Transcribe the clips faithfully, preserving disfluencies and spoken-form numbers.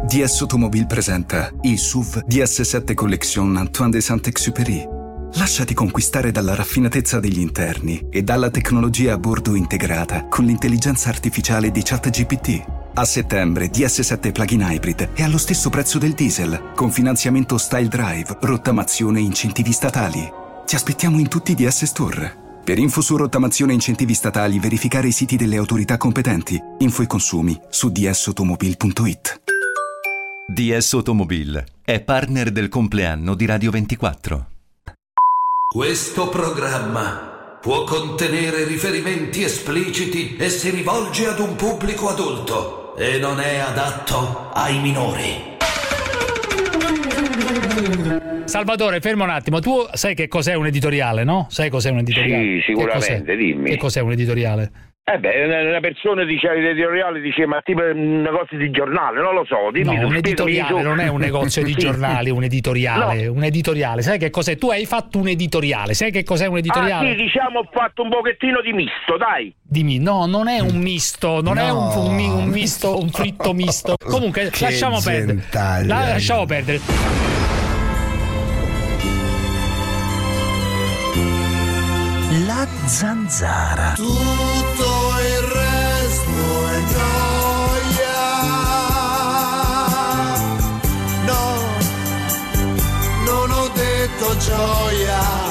D S Automobile presenta il S U V D S sette Collection Antoine de Saint-Exupéry. Lasciati conquistare dalla raffinatezza degli interni e dalla tecnologia a bordo integrata con l'intelligenza artificiale di ChatGPT. A settembre D S sette Plug-in Hybrid è allo stesso prezzo del diesel, con finanziamento Style Drive, rottamazione e incentivi statali. Ti aspettiamo in tutti i D S Store. Per info su rottamazione e incentivi statali, verificare i siti delle autorità competenti. Info e consumi su d s automobile punto i t. D S Automobile è partner del compleanno di Radio ventiquattro. Questo programma può contenere riferimenti espliciti e si rivolge ad un pubblico adulto e non è adatto ai minori. Salvatore, ferma un attimo, tu sai che cos'è un editoriale, no? Sai cos'è un editoriale? Sì, sicuramente, che cos'è? dimmi. Che cos'è un editoriale? Eh beh, una persona dice l'editoriale, dice ma tipo un negozio di giornale, non lo so. Dimmi no, tu, un editoriale non è un negozio di giornali, un editoriale, no. Un editoriale. Sai che cos'è? Tu hai fatto un editoriale, sai che cos'è un editoriale? Ah sì, diciamo ho fatto un pochettino di misto, dai. Dimmi, no, non è un misto, non no. è un, un, un misto, un fritto misto. Comunque, che lasciamo perdere. La, lasciamo perdere. La zanzara. Tutto il resto è gioia. No, non ho detto gioia.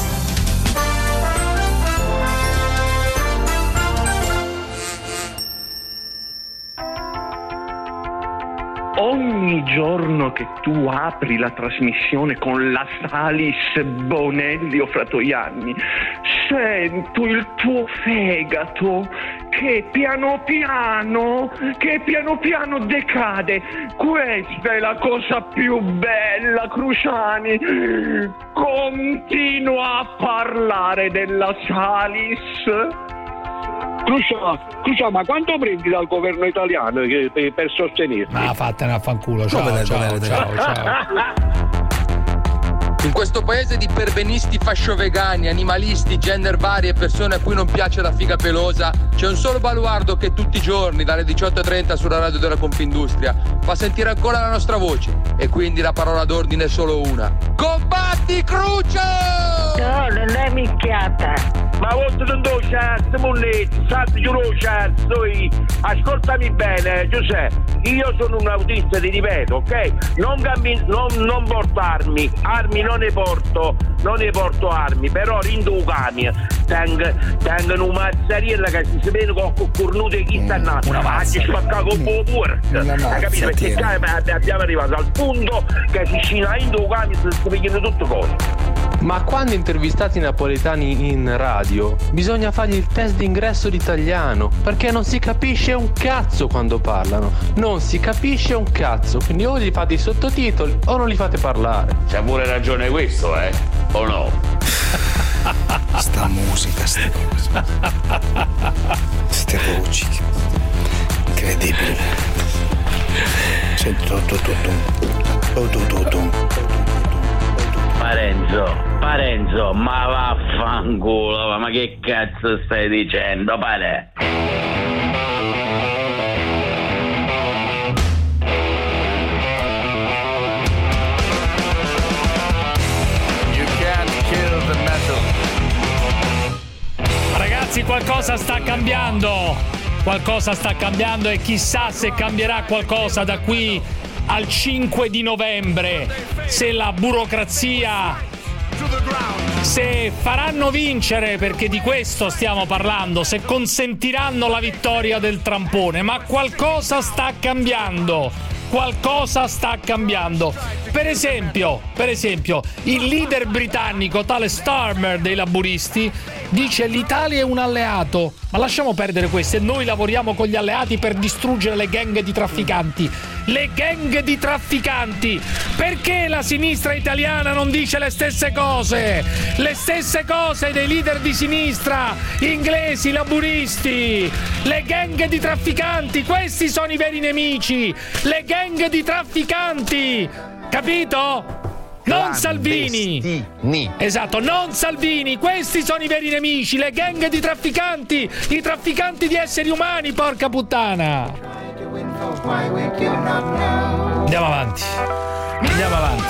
Ogni giorno che tu apri la trasmissione con la Salis, Bonelli o Fratoianni, sento il tuo fegato che piano piano, che piano piano decade. Questa è la cosa più bella, Cruciani. Continua a parlare della Salis. Crucio, Crucio, ma quanto prendi dal governo italiano che, per, per sostenerti? Ma vattene a fanculo, ciao, ciao, ciao, ciao. In questo paese di pervenisti fasciovegani, animalisti, gender vari e persone a cui non piace la figa pelosa, c'è un solo baluardo che tutti i giorni, dalle diciotto e trenta sulla radio della Confindustria, fa sentire ancora la nostra voce. E quindi la parola d'ordine è solo una. Combatti, Crucio! No, non è minchiata. Ma volta non do cazzo, monnetti, salti giù lo cazzo, ascoltami bene, Giuseppe, io sono un autista, ti ripeto, ok? Non, cambi, non, non porto armi, armi non ne porto, non ne porto armi, però rinducami, tengo, tengo una mazzariella che si vede con cornuto e chi sta nato, ma ci spacca con po' pure, hai capito? Perché qua abbiamo arrivato al punto che si scina rinducami e si pigliano tutte cose. Ma quando intervistate i napoletani in radio, bisogna fargli il test d'ingresso d'italiano, perché non si capisce un cazzo quando parlano. Non si capisce un cazzo, quindi o gli fate i sottotitoli o non li fate parlare. C'ha pure ragione questo, eh? O no? Sta musica, ste cose. Ste voci. Incredibile. Sento tutto tutto. Tutto tutto. Parenzo, Parenzo, ma vaffanculo, ma che cazzo stai dicendo, pare? You can't kill the metal. Ragazzi, qualcosa sta cambiando. Qualcosa sta cambiando e chissà se cambierà qualcosa da qui al cinque di novembre, se la burocrazia, se faranno vincere, perché di questo stiamo parlando, se consentiranno la vittoria del trampone. Ma qualcosa sta cambiando, qualcosa sta cambiando. Per esempio, per esempio, il leader britannico, tale Starmer dei laburisti, dice l'Italia è un alleato. Ma lasciamo perdere questo, e noi lavoriamo con gli alleati per distruggere le gang di trafficanti. Le gang di trafficanti! Perché la sinistra italiana non dice le stesse cose? Le stesse cose dei leader di sinistra, inglesi, laburisti! Le gang di trafficanti, questi sono i veri nemici! Le gang di trafficanti! Capito? Non Salvini! Esatto, non Salvini! Questi sono i veri nemici, le gang di trafficanti! I trafficanti di esseri umani, porca puttana! Andiamo avanti. Andiamo avanti.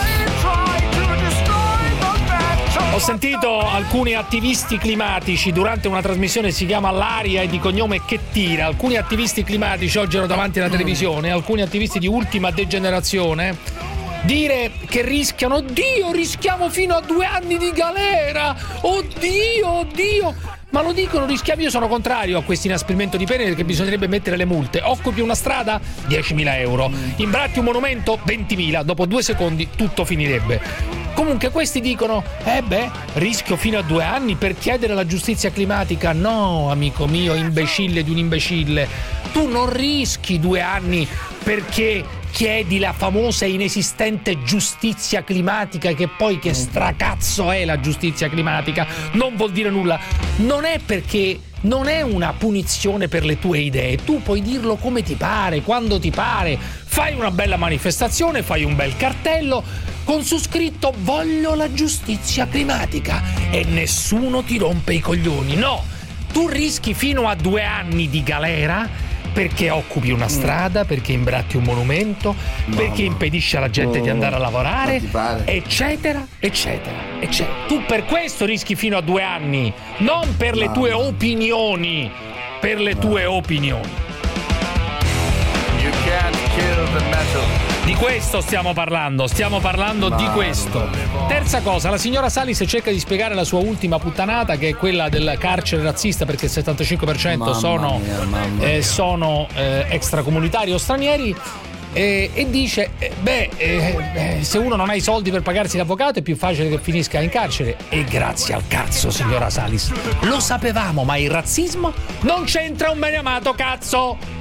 Ho sentito alcuni attivisti climatici durante una trasmissione che si chiama L'aria e di cognome Che Tira. Alcuni attivisti climatici oggi ero davanti alla televisione, alcuni attivisti di ultima degenerazione, dire che rischiano, oddio, rischiamo fino a due anni di galera, oddio, oddio. Ma lo dicono, rischiamo. Io sono contrario a questo inasprimento di pene, perché bisognerebbe mettere le multe. Occupi una strada, diecimila euro. Imbratti un monumento, ventimila. Dopo due secondi tutto finirebbe. Comunque questi dicono, eh beh, rischio fino a due anni per chiedere la giustizia climatica. No, amico mio, imbecille di un imbecille. Tu non rischi due anni perché chiedi la famosa e inesistente giustizia climatica, che poi che stracazzo è la giustizia climatica? Non vuol dire nulla. Non è perché non è una punizione per le tue idee, tu puoi dirlo come ti pare, quando ti pare. Fai una bella manifestazione, fai un bel cartello con su scritto voglio la giustizia climatica e nessuno ti rompe i coglioni. No, tu rischi fino a due anni di galera perché occupi una strada, perché imbratti un monumento, no, perché impedisci alla gente no, di andare a lavorare, eccetera, eccetera, eccetera. Tu per questo rischi fino a due anni, non per le no, tue opinioni, per le no. tue opinioni. You can't kill the metal. Di questo stiamo parlando, stiamo parlando no, di questo. Terza cosa, la signora Salis cerca di spiegare la sua ultima puttanata, che è quella del carcere razzista, perché il settantacinque per cento mamma sono, mia, eh, sono eh, extracomunitari o stranieri. E, e dice eh, beh eh, se uno non ha i soldi per pagarsi l'avvocato è più facile che finisca in carcere. E grazie al cazzo, signora Salis, lo sapevamo, ma il razzismo non c'entra un bene amato cazzo.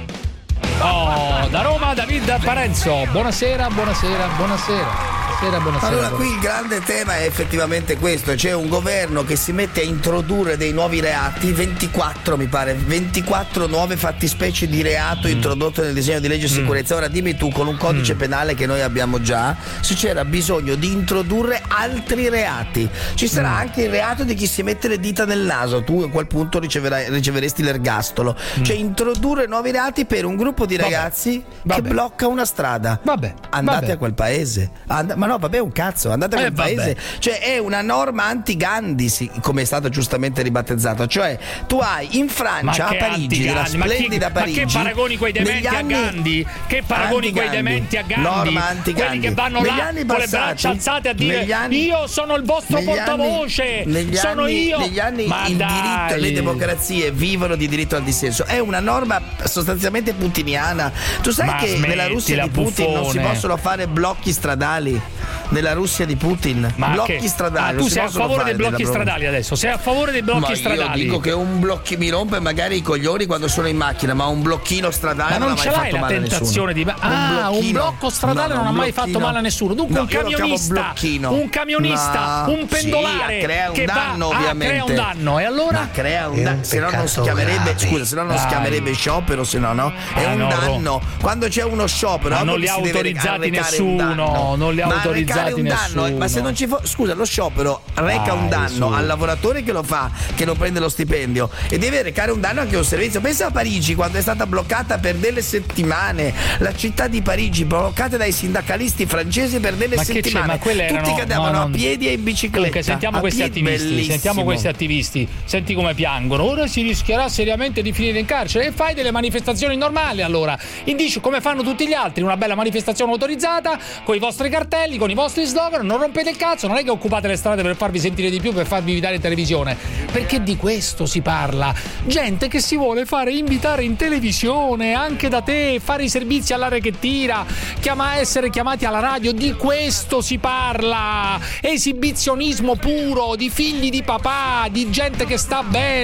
Oh, da Roma David Parenzo, buonasera, buonasera, buonasera. Buonasera, buonasera. Allora, qui il grande tema è effettivamente questo: c'è un governo che si mette a introdurre dei nuovi reati, ventiquattro mi pare, ventiquattro nuove fattispecie di reato mm. introdotte nel disegno di legge sicurezza. Ora dimmi tu, con un codice mm. penale che noi abbiamo già, se c'era bisogno di introdurre altri reati. Ci sarà mm. anche il reato di chi si mette le dita nel naso, tu a quel punto riceverai, riceveresti l'ergastolo. Mm. Cioè introdurre nuovi reati per un gruppo di vabbè. ragazzi vabbè. che blocca una strada. Vabbè. Andate vabbè. a quel paese. And- ma no, vabbè, un cazzo, andate a quel eh, paese. Cioè è una norma anti-Gandhi, sì, come è stato giustamente ribattezzato. Cioè tu hai in Francia, a Parigi, la splendida ma chi, Parigi. Ma che paragoni quei dementi a Gandhi? Che paragoni quei dementi a Gandhi? Norma anti-Gandhi. Quelli che vanno negli là anni con passati, le braccia alzate a dire anni, io sono il vostro portavoce, negli sono anni, io. Negli anni ma il dai. diritto, le democrazie vivono di diritto al dissenso. È una norma sostanzialmente putiniana. Tu sai ma che nella Russia di Putin buffone. non si possono fare blocchi stradali? Nella Russia di Putin, ma blocchi che? stradali. Ah, tu sei a favore dei blocchi stradali adesso? Sei a favore dei blocchi ma stradali? Io dico che un blocchi mi rompe magari i coglioni quando sono in macchina, ma un blocchino stradale ma non, non ha mai fatto male a nessuno. tentazione di ah, un, un blocco stradale no, no, non ha mai fatto male a nessuno. Dunque no, un camionista, un camionista, no, un pendolare sì, crea un che danno, va, ovviamente. Ah, crea un danno e allora ma crea un danno, se no non si chiamerebbe, scusa, se no non si chiamerebbe sciopero, se no no, è ah, un no, danno. Quando c'è uno sciopero, ma non li ha autorizzati nessuno, non li ha autorizzati nessuno. Ma se non ci fo- scusa, lo sciopero reca ah, un danno su. al lavoratore che lo fa, che non prende lo stipendio, e deve recare un danno anche a un servizio. Pensa a Parigi, quando è stata bloccata per delle settimane la città di Parigi, bloccata dai sindacalisti francesi per delle ma settimane. Ma tutti erano, cadavano no, a piedi e in bicicletta. Comunque, sentiamo a questi piedi, attivisti, bellissimo. sentiamo questi attivisti, senti come piangono. Ora si rischierà seriamente di finire in carcere e fai delle manifestazioni normali, allora. Indici come fanno tutti gli altri, una bella manifestazione autorizzata, con i vostri cartelli, con i vostri slogan, non rompete il cazzo, non è che occupate le strade per farvi sentire di più, per farvi vedere in televisione, perché di questo si parla. Gente che si vuole fare invitare in televisione anche da te, fare i servizi all'aria che tira, chiama, essere chiamati alla radio, di questo si parla. Esibizionismo puro, di figli di papà, di gente che sta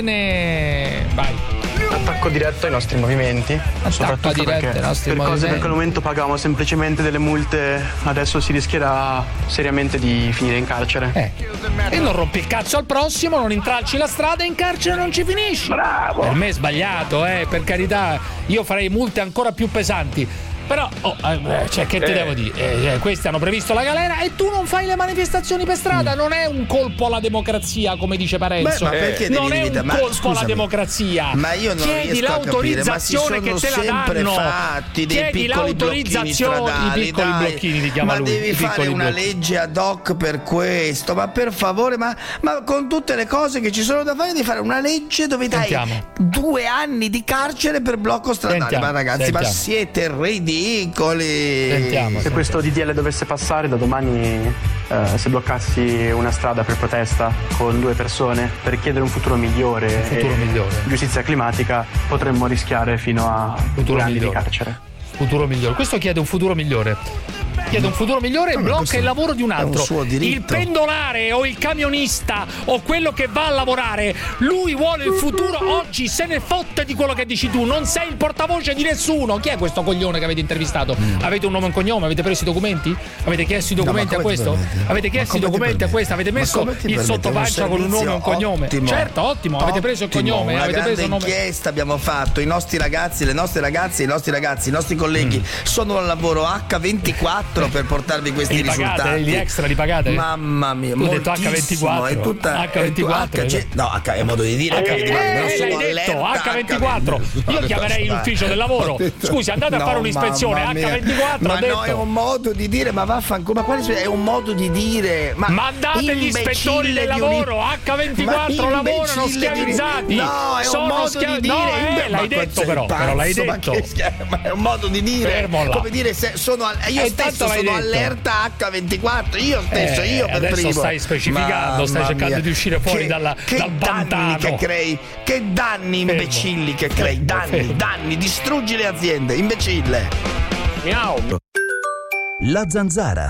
bene. Vai. Attacco diretto ai nostri movimenti, Attacco soprattutto diretto perché ai nostri per movimenti. cose perché al momento pagavamo semplicemente delle multe, adesso si rischierà seriamente di finire in carcere. Eh. E non rompi il cazzo al prossimo, non intralci la strada e in carcere non ci finisci. Bravo. Per me è sbagliato, eh, per carità, io farei multe ancora più pesanti. Però, oh, eh, cioè, che te Eh. devo dire? Eh, questi hanno previsto la galera e tu non fai le manifestazioni per strada. Mm. Non è un colpo alla democrazia, come dice Parenzo. Beh, ma perché non devi è un limitare? Ma colpo scusami, alla democrazia. Ma io non Chiedi riesco a capire, ma si l'autorizzazione sono che te la sempre danno. fatti dei Chiedi piccoli blocchini l'autorizzazione. stradali, I piccoli dai. blocchini li chiama ma lui. devi i fare piccoli una blocchini. legge ad hoc per questo, ma per favore, ma, ma con tutte le cose che ci sono da fare, devi fare una legge dove dai Sentiamo. due anni di carcere per blocco stradale. Sentiamo, Ma ragazzi, sentiamo. ma siete ridicoli. Se questo D D L dovesse passare da domani, eh, se bloccassi una strada per protesta con due persone per chiedere un futuro migliore, Un futuro e migliore. giustizia climatica, potremmo rischiare fino a Futuro due anni migliore. di carcere. Futuro migliore. Questo chiede un futuro migliore. Chiede un futuro migliore e Ma blocca questo il lavoro di un è un altro. suo diritto. Il pendolare o il camionista o quello che va a lavorare, lui vuole il futuro oggi, se ne fotte di quello che dici tu. Non sei il portavoce di nessuno. Chi è questo coglione che avete intervistato? Mm. Avete un nome e un cognome? Avete preso i documenti? Avete chiesto i No, ma documenti a come ti questo? permette? Avete Ma chiesto i come ti documenti a permette? questo? Avete Ma messo come ti il permette? sottopancia Un con un nome e un servizio cognome? ottimo. Certo, ottimo. Avete preso il Ottimo, cognome, una avete grande preso il nome. inchiesta abbiamo fatto, i nostri ragazzi, le nostre ragazze, i nostri ragazzi, i nostri colleghi sono al lavoro acca ventiquattro per portarvi questi E li pagate? risultati. Gli extra li pagate? Mamma mia, Tu hai detto moltissimo, acca ventiquattro. è tutta acca ventiquattro, è tu- H- no, H è modo di dire acca ventiquattro, Eh, però l'hai sono detto, allerta acca ventiquattro. Io chiamerei l'ufficio del lavoro. Ho detto- Scusi, andate a No, fare un'ispezione mamma mia. acca ventiquattro. Ma ho detto. no, è un modo di dire, ma vaffanculo, ma quale è un modo di dire? Ma Mandate gli imbecille ispettori del di un- lavoro, acca ventiquattro Ma lavorano imbecille di un- schiavizzati. No, è Sono un modo schia- di dire. No, eh, Imbe- l'hai ma detto sei però, pazzo, però l'hai ma detto. che schia- ma è un modo di dire. Fermo là. Come dire, se sono al- io E stesso tanto l'hai sono detto. allerta acca ventiquattro, io stesso, Eh, io per adesso primo. stai specificando, stai Mamma cercando mia. di uscire fuori Che- dalla- che dal danni pantano. che crei, che danni imbecilli che crei, Fermo, danni, fermo. danni, distruggi le aziende, imbecille. Miau. La Zanzara.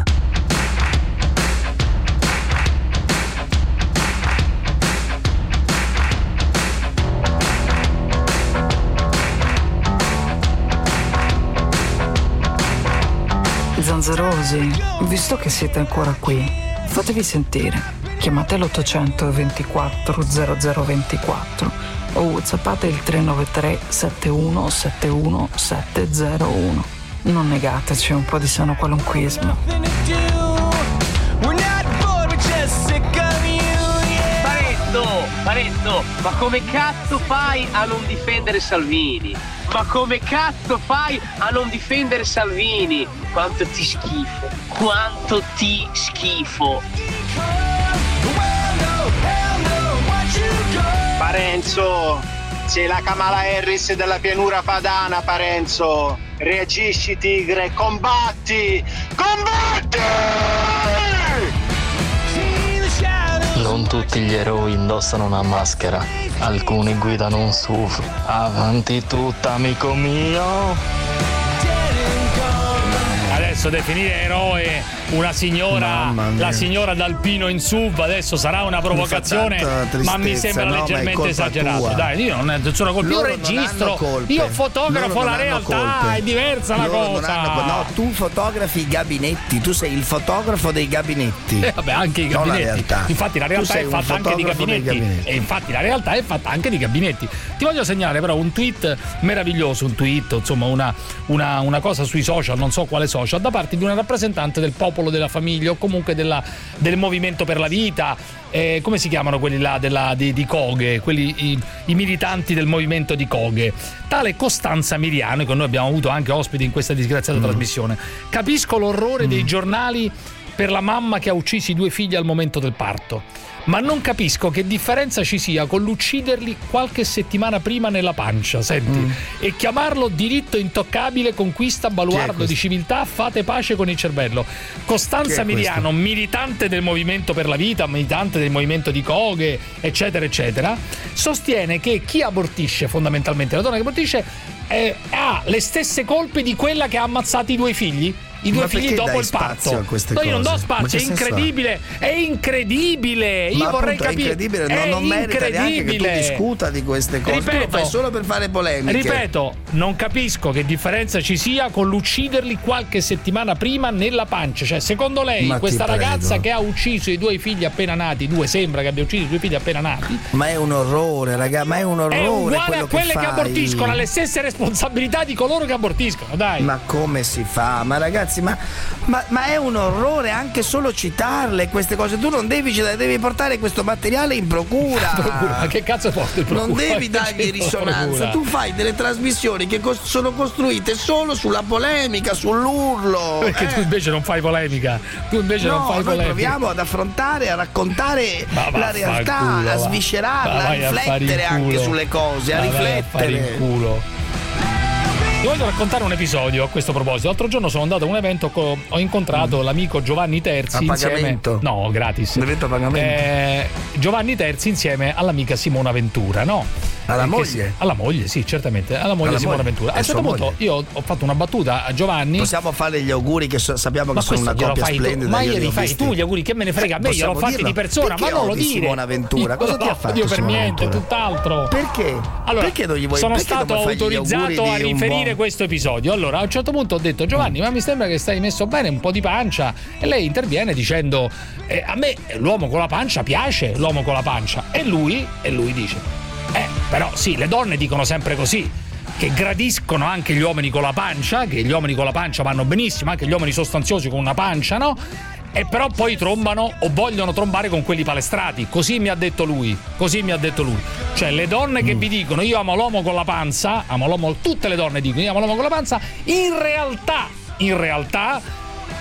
Zanzarosi, visto che siete ancora qui, fatevi sentire. Chiamate l'ottocento ventiquattro zero zero ventiquattro o whatsappate il tre nove tre sette uno sette uno sette zero uno. Non negateci un po' di sano qualunquismo. Paretto, Paretto, ma come cazzo fai a non difendere Salvini? Ma come cazzo fai a non difendere Salvini? Quanto ti schifo, quanto ti schifo. Parenzo, sei la Kamala Harris della pianura padana, Parenzo. Reagisci, tigre, combatti! Combatti! Non tutti gli eroi indossano una maschera, alcuni guidano un S U V. Avanti tutta, amico mio. Adesso definire eroe una signora, la signora d'Alpino in S U V, adesso sarà una provocazione, Mi fa tanta ma mi tristezza, sembra no, ma è leggermente colpa esagerato. tua. Dai, io non sono colpa, io Loro non registro, hanno colpe. io fotografo Loro non la hanno realtà, colpe. è diversa la Loro non cosa. hanno- no, tu fotografi i gabinetti, tu sei il fotografo dei gabinetti. Eh, vabbè, anche i Non la gabinetti. realtà. Infatti la Tu realtà sei è un fatta anche di fotografo dei gabinetti. gabinetti. E infatti la realtà è fatta anche di gabinetti. Ti voglio segnalare però un tweet meraviglioso, un tweet, insomma, una, una, una cosa sui social, non so quale social, da parte di una rappresentante del popolo della famiglia o comunque della, del movimento per la vita. Eh, come si chiamano quelli là della, di, di Coghe, quelli, i, i militanti del movimento di Coghe, tale Costanza Miriano, che noi abbiamo avuto anche ospiti in questa disgraziata mm. trasmissione. Capisco l'orrore mm. dei giornali per la mamma che ha ucciso i due figli al momento del parto, ma non capisco che differenza ci sia con l'ucciderli qualche settimana prima nella pancia, senti, mm. e chiamarlo diritto intoccabile, conquista, baluardo di civiltà, fate pace con il cervello. Costanza Miriano, militante del movimento per la vita, militante del movimento di Coghe, eccetera eccetera, sostiene che chi abortisce, fondamentalmente la donna che abortisce, eh, ha le stesse colpe di quella che ha ammazzato i due figli. i due Ma figli perché dopo dai il spazio parto. a queste No, io non do cose? Ma spazio, che è senso ha? incredibile, è incredibile. Io Ma vorrei appunto, capire. è incredibile, non, è non merita neanche che tu incredibile. discuta di queste cose. Ripeto, tu lo fai solo per fare polemiche. Ripeto, non capisco che differenza ci sia con l'ucciderli qualche settimana prima nella pancia. Cioè, secondo lei, Ma questa ti prego. ragazza che ha ucciso i due figli appena nati, due sembra che abbia ucciso i due figli appena nati, Ma è un orrore, raga, ma è un orrore. è uguale quello a quelle che, fai. abortiscono, ha le stesse responsabilità di coloro che abortiscono, dai. Ma come si fa? Ma ragazzi, ma, ma, ma è un orrore anche solo citarle queste cose. Tu non devi citarle, devi portare questo materiale in procura. Procura, ma che cazzo porti in procura? Non devi Che dargli c'è risonanza. procura? Tu fai delle trasmissioni che cos- sono costruite solo sulla polemica, sull'urlo. Perché eh. tu invece non fai polemica. Tu invece No, non fai noi polemica. proviamo ad affrontare, a raccontare Ma la vaffanculo, realtà, va. a sviscerarla, Ma a vai a fare in riflettere anche culo. sulle cose, a Ma vai a fare in riflettere. culo. Ti voglio raccontare un episodio a questo proposito. L'altro giorno sono andato a un evento, co- ho incontrato l'amico Giovanni Terzi A insieme. pagamento? No, gratis. Un evento a pagamento? Eh, Giovanni Terzi insieme all'amica Simona Ventura, no? Alla Eh, che moglie? si- alla moglie, sì, certamente. Alla moglie Alla Simona moglie. Ventura. A È un certo sua punto moglie. io ho fatto una battuta a Giovanni. Possiamo fare gli auguri che so- sappiamo che Ma sono questo una glielo coppia fai tu, splendida. ma io li glieli ho fai visti. tu gli auguri, che me ne frega a me, glielo Possiamo fatti dirlo? di persona, Perché ma non lo odi dire. Simona Ventura? Cosa Io- ti ha fatto Io per Simona niente, Ventura? tutt'altro. Perché? Allora, perché non gli vuoi sono perché stato non puoi fargli gli autorizzato auguri a di un riferire buon- questo episodio. Allora, a un certo punto ho detto: Giovanni, ma mi sembra che stai messo bene, un po' di pancia. E lei interviene dicendo: eh, a me l'uomo con la pancia piace, l'uomo con la pancia. E lui, e lui dice: eh, però sì, le donne dicono sempre così, che gradiscono anche gli uomini con la pancia, che gli uomini con la pancia vanno benissimo, anche gli uomini sostanziosi con una pancia, no? E però poi trombano o vogliono trombare con quelli palestrati. Così mi ha detto lui. Così mi ha detto lui. Cioè, le donne che vi dicono io amo l'uomo con la panza, amo l'uomo, tutte le donne dicono io amo l'uomo con la panza, in realtà, in realtà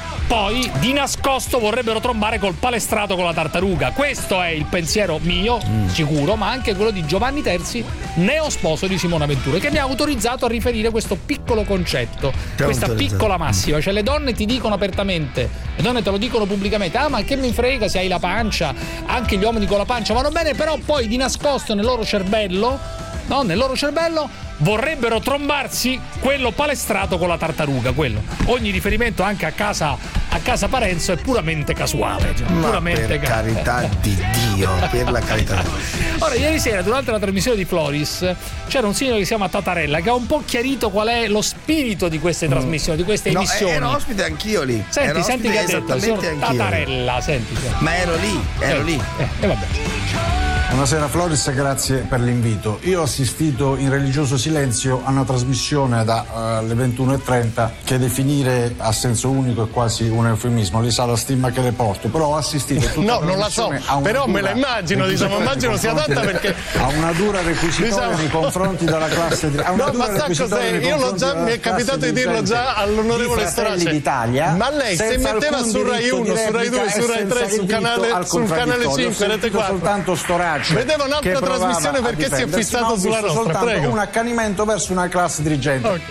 poi di nascosto vorrebbero trombare col palestrato con la tartaruga. Questo è il pensiero mio, mm. sicuro, ma anche quello di Giovanni Terzi, neo sposo di Simona Ventura, che mi ha autorizzato a riferire questo piccolo concetto, Ti ha questa autorizzato. piccola massima. Cioè, le donne ti dicono apertamente, le donne te lo dicono pubblicamente: ah, ma che mi frega se hai la pancia, anche gli uomini con la pancia vanno bene, però poi di nascosto nel loro cervello, no, nel loro cervello vorrebbero trombarsi quello palestrato con la tartaruga. Quello, ogni riferimento anche a casa a casa Parenzo è puramente casuale, cioè, Ma puramente per ca- carità di Dio, per la carità. Ora, ieri sera durante la trasmissione di Floris c'era un signore che si chiama Tatarella, che ha un po' chiarito qual è lo spirito di queste trasmissioni, di queste No, emissioni. ero ospite anch'io lì. Senti, ero senti ospite che ha detto il esattamente signor anch'io. Tatarella, senti, senti. Ma ero lì, ero Senti, lì. eh, e vabbè. Buonasera Floris, grazie per l'invito. Io ho assistito in religioso silenzio a una trasmissione dalle uh, ventuno e trenta che definire a senso unico è quasi un eufemismo, lì sa la stima che le porto, però ho assistito tutta No, la non la so, trasmissione a una però me dura la immagino, diciamo, requisitoria immagino nei sia adatta confronti- perché a una dura requisitoria Diciamo- nei confronti della classe di... a una No, dura ma sa requisitoria cos'è? nei Io l'ho confronti già, della mi è capitato classe di dirlo dirigente già all'onorevole di Fratelli Storace. d'Italia, Ma lei se senza metteva alcun su Rai diritto uno, di su Rai due, replica su e Rai senza tre, il sul diritto canale, al sul canale contraddittorio. Ho cinque, Rete sentito quattro. soltanto Storace Vedeva un'altra che provava trasmissione a perché si è difendersi, fissato ma ho sulla visto nostra, soltanto prego. un accanimento verso una classe dirigente. Ok.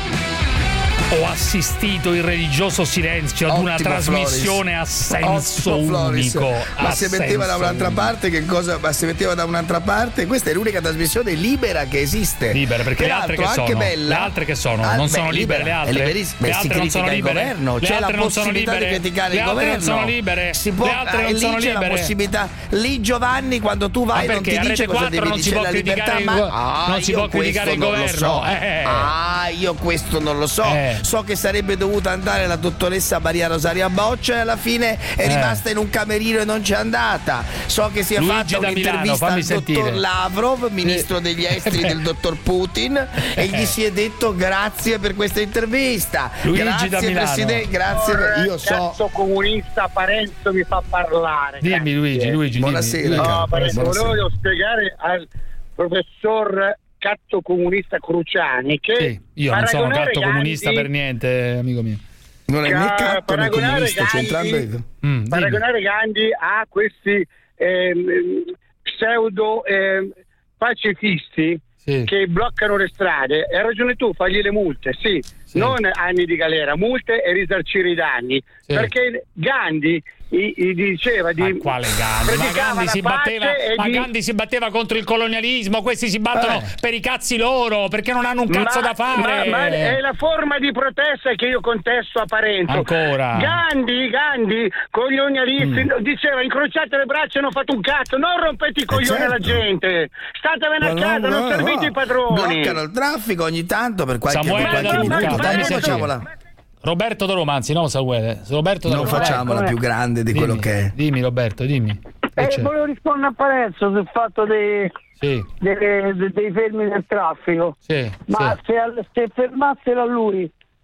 Ho assistito in religioso silenzio ad una Ottimo, trasmissione Floris. a senso Ottimo, Floris. unico. Ma a se metteva da senso un'altra unico. parte, che cosa? Ma se metteva da un'altra parte, questa è l'unica trasmissione libera che esiste. Libera, perché le altre Peraltro, che anche sono? bella. Le altre che sono? Ah, Non beh, sono libere le libera, altre? è liberissima. Le Beh, si altre non sono critica il libere? governo, Le c'è la altre non sono possibilità di libere? criticare Le il altre non governo. sono libere? Si può, Le altre eh, non lì sono c'è la libere? possibilità. Lì Giovanni, quando tu vai, Ma non perché ti a dice Rete cosa quattro devi non si dire può la libertà, criticare il ma go- ah, non si io può criticare il questo non lo governo, so. eh. Ah, io questo non lo so. Eh. So che sarebbe dovuta andare la dottoressa Maria Rosaria Boccia e alla fine è Eh. rimasta in un camerino e non c'è andata. So che si è Luigi fatta da Milano, un'intervista fammi al sentire. dottor Lavrov, ministro Eh. degli esteri Eh. del dottor Putin, e gli si è detto grazie per questa intervista. Luigi grazie da Milano. Presidente, grazie. per- Io so. Cazzo comunista Parenzo mi fa parlare. Dimmi grazie. Luigi, Luigi, Buonasera. dimmi. No, Parenzo, Buonasera. volevo spiegare al professor Cazzo comunista Cruciani che Sì, io non sono paragonare gatto comunista Gandhi- per niente, amico mio. Non è né Ca- catto né paragonare comunista, c'è Gandhi- entrambe. Mm, dimmi. paragonare Gandhi a questi ehm, pseudo ehm, pacifisti Sì. che bloccano le strade. Hai ragione tu, fagli le multe, sì, sì. non anni di galera, multe e risarcire i danni, sì. perché Gandhi I, i diceva di ma quale Gandhi? Ma Gandhi, si batteva, ma di... Gandhi si batteva contro il colonialismo, questi si battono eh. per i cazzi loro perché non hanno un cazzo ma, da fare. Ma, ma è la forma di protesta che io contesto a Parenzo. Ancora Gandhi, Gandhi, colonialisti, mm. diceva incrociate le braccia e non fate un cazzo, non rompete i coglioni certo. alla gente, statevene a casa, no, no, non servite no. i padroni. Bloccano il traffico ogni tanto per qualche, Samuele per qualche Lucca, minuto. Dai, facciamola. Roberto da Roma, anzi no Samuele, Roberto da non Roma. facciamola più grande di dimmi, quello che è. Dimmi Roberto, dimmi. Eh, volevo rispondere a Parenzo sul fatto dei, sì. dei, dei, dei fermi del traffico. Sì, ma sì. Se, se fermassero a lui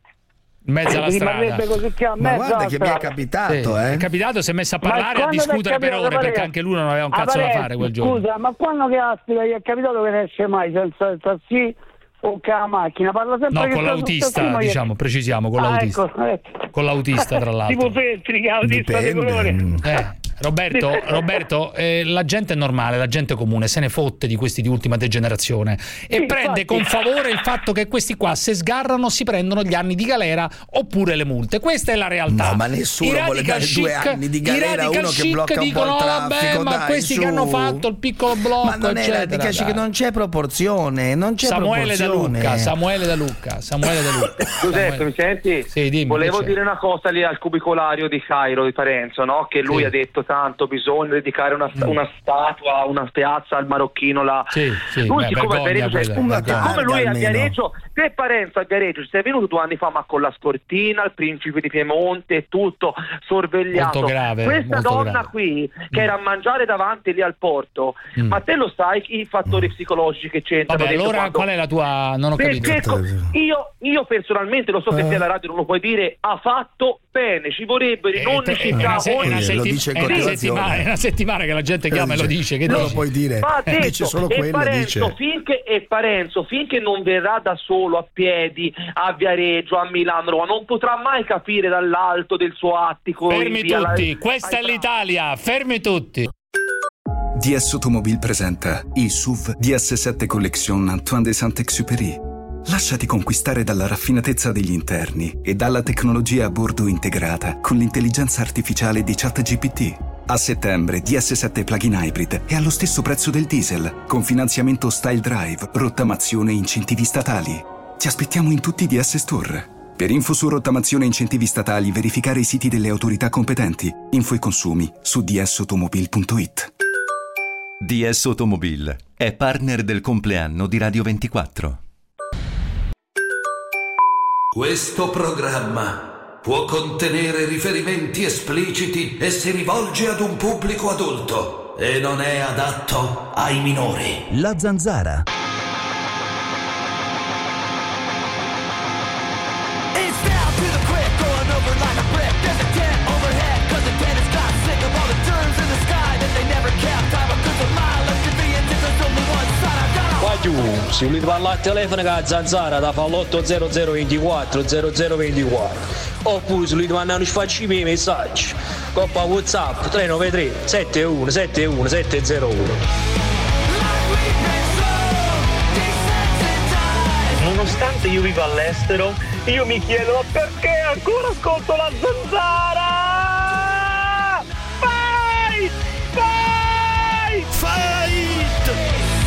in mezzo alla strada, così che a ma guarda che mi è capitato, sì. eh. È capitato, si è messo a parlare e a discutere per ore perché anche lui non aveva un cazzo Parenzo, da fare quel giorno. Scusa, ma quando che aspira gli è capitato che ne esce mai senza il taxi o con la macchina? Parla sempre no, con l'autista, diciamo, precisiamo, con ah, l'autista. Ecco, ecco. Con l'autista, tra l'altro. Tipo Feltri, che è autista di colore. Eh. Roberto, Roberto eh, la gente normale, la gente comune se ne fotte di questi di ultima degenerazione e sì, prende infatti. con favore il fatto che questi qua se sgarrano si prendono gli anni di galera oppure le multe. Questa è la realtà. No, ma nessuno vuole dare chic, due anni di galera a uno che blocca un dicono, po' il traffico, vabbè, ma dai, questi su. che hanno fatto il piccolo blocco, ma non eccetera, è radical chic, non c'è proporzione, non c'è Samuele proporzione. da Lucca, Samuele da Lucca, Samuele da Lucca. Giuseppe, mi senti? Sì, dimmi, volevo dire una cosa lì al cubicolario di Cairo di Parenzo, no? Che lui sì. ha detto tanto bisogno dedicare una, una statua, una piazza al marocchino là. Sì, sì, lui beh, siccome vergogna, Viareggio, quella, come lui almeno. a Viareggio, te Parenzo a Viareggio ci sei venuto due anni fa ma con la scortina, il principe di Piemonte e tutto sorvegliato. Molto grave, questa molto donna grave. qui che mm. era a mangiare davanti lì al porto, mm. ma te lo sai i fattori mm. psicologici che c'entrano? Vabbè, allora quando... qual è la tua... non ho Perché capito. Io, io personalmente lo so che eh. te alla radio non lo puoi dire, ha fatto bene, ci vorrebbero i nonni è una, se- una, setti- è una settimana, è una settimana che la gente chiama e lo dice, che non dici? lo puoi dire, ma eh, detto, dice solo e quello, Parenzo, dice. finché, e Parenzo finché non verrà da solo a piedi a Viareggio, a Milano, Roma, non potrà mai capire dall'alto del suo attico. Fermi tutti, la... questa è l'Italia, fermi tutti. D S Automobile presenta il S U V D S sette Collection Antoine de Saint-Exupéry. Lasciati conquistare dalla raffinatezza degli interni e dalla tecnologia a bordo integrata con l'intelligenza artificiale di ChatGPT. A settembre D S sette Plug-in Hybrid è allo stesso prezzo del diesel, con finanziamento Style Drive, rottamazione e incentivi statali. Ti aspettiamo in tutti i D S Store. Per info su rottamazione e incentivi statali, verificare i siti delle autorità competenti. Info e consumi su d s automobile punto i t. D S Automobile è partner del compleanno di Radio ventiquattro. Questo programma può contenere riferimenti espliciti e si rivolge ad un pubblico adulto e non è adatto ai minori. La Zanzara. Giù, se volete parlare al telefono con la Zanzara da fa l'otto zero zero ventiquattro zero zero ventiquattro oppure se volete mandare un sfacci miei messaggi coppa WhatsApp tre nove tre sette uno sette uno sette zero uno. Nonostante io viva all'estero, io mi chiedo perché ancora ascolto la Zanzara. Fight! Fight! Fight!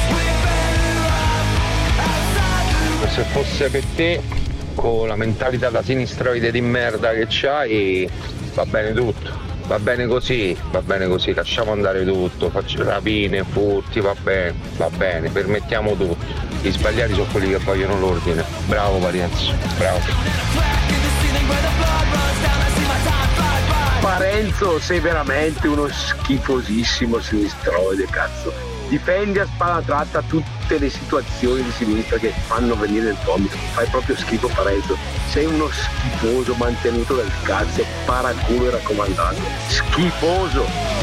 Se fosse per te, con la mentalità da sinistroide di merda che c'hai, va bene tutto, va bene così, va bene così, lasciamo andare tutto, faccio rapine, furti, va bene, va bene, permettiamo tutto. Gli sbagliati sono quelli che vogliono l'ordine. Bravo Parenzo, bravo. Parenzo, sei veramente uno schifosissimo sinistroide, cazzo. Difendi a spada tratta tutte le situazioni di sinistra che fanno venire il vomito. Fai proprio schifo Parenzo. Sei uno schifoso mantenuto del cazzo, paraculo e raccomandato. Schifoso.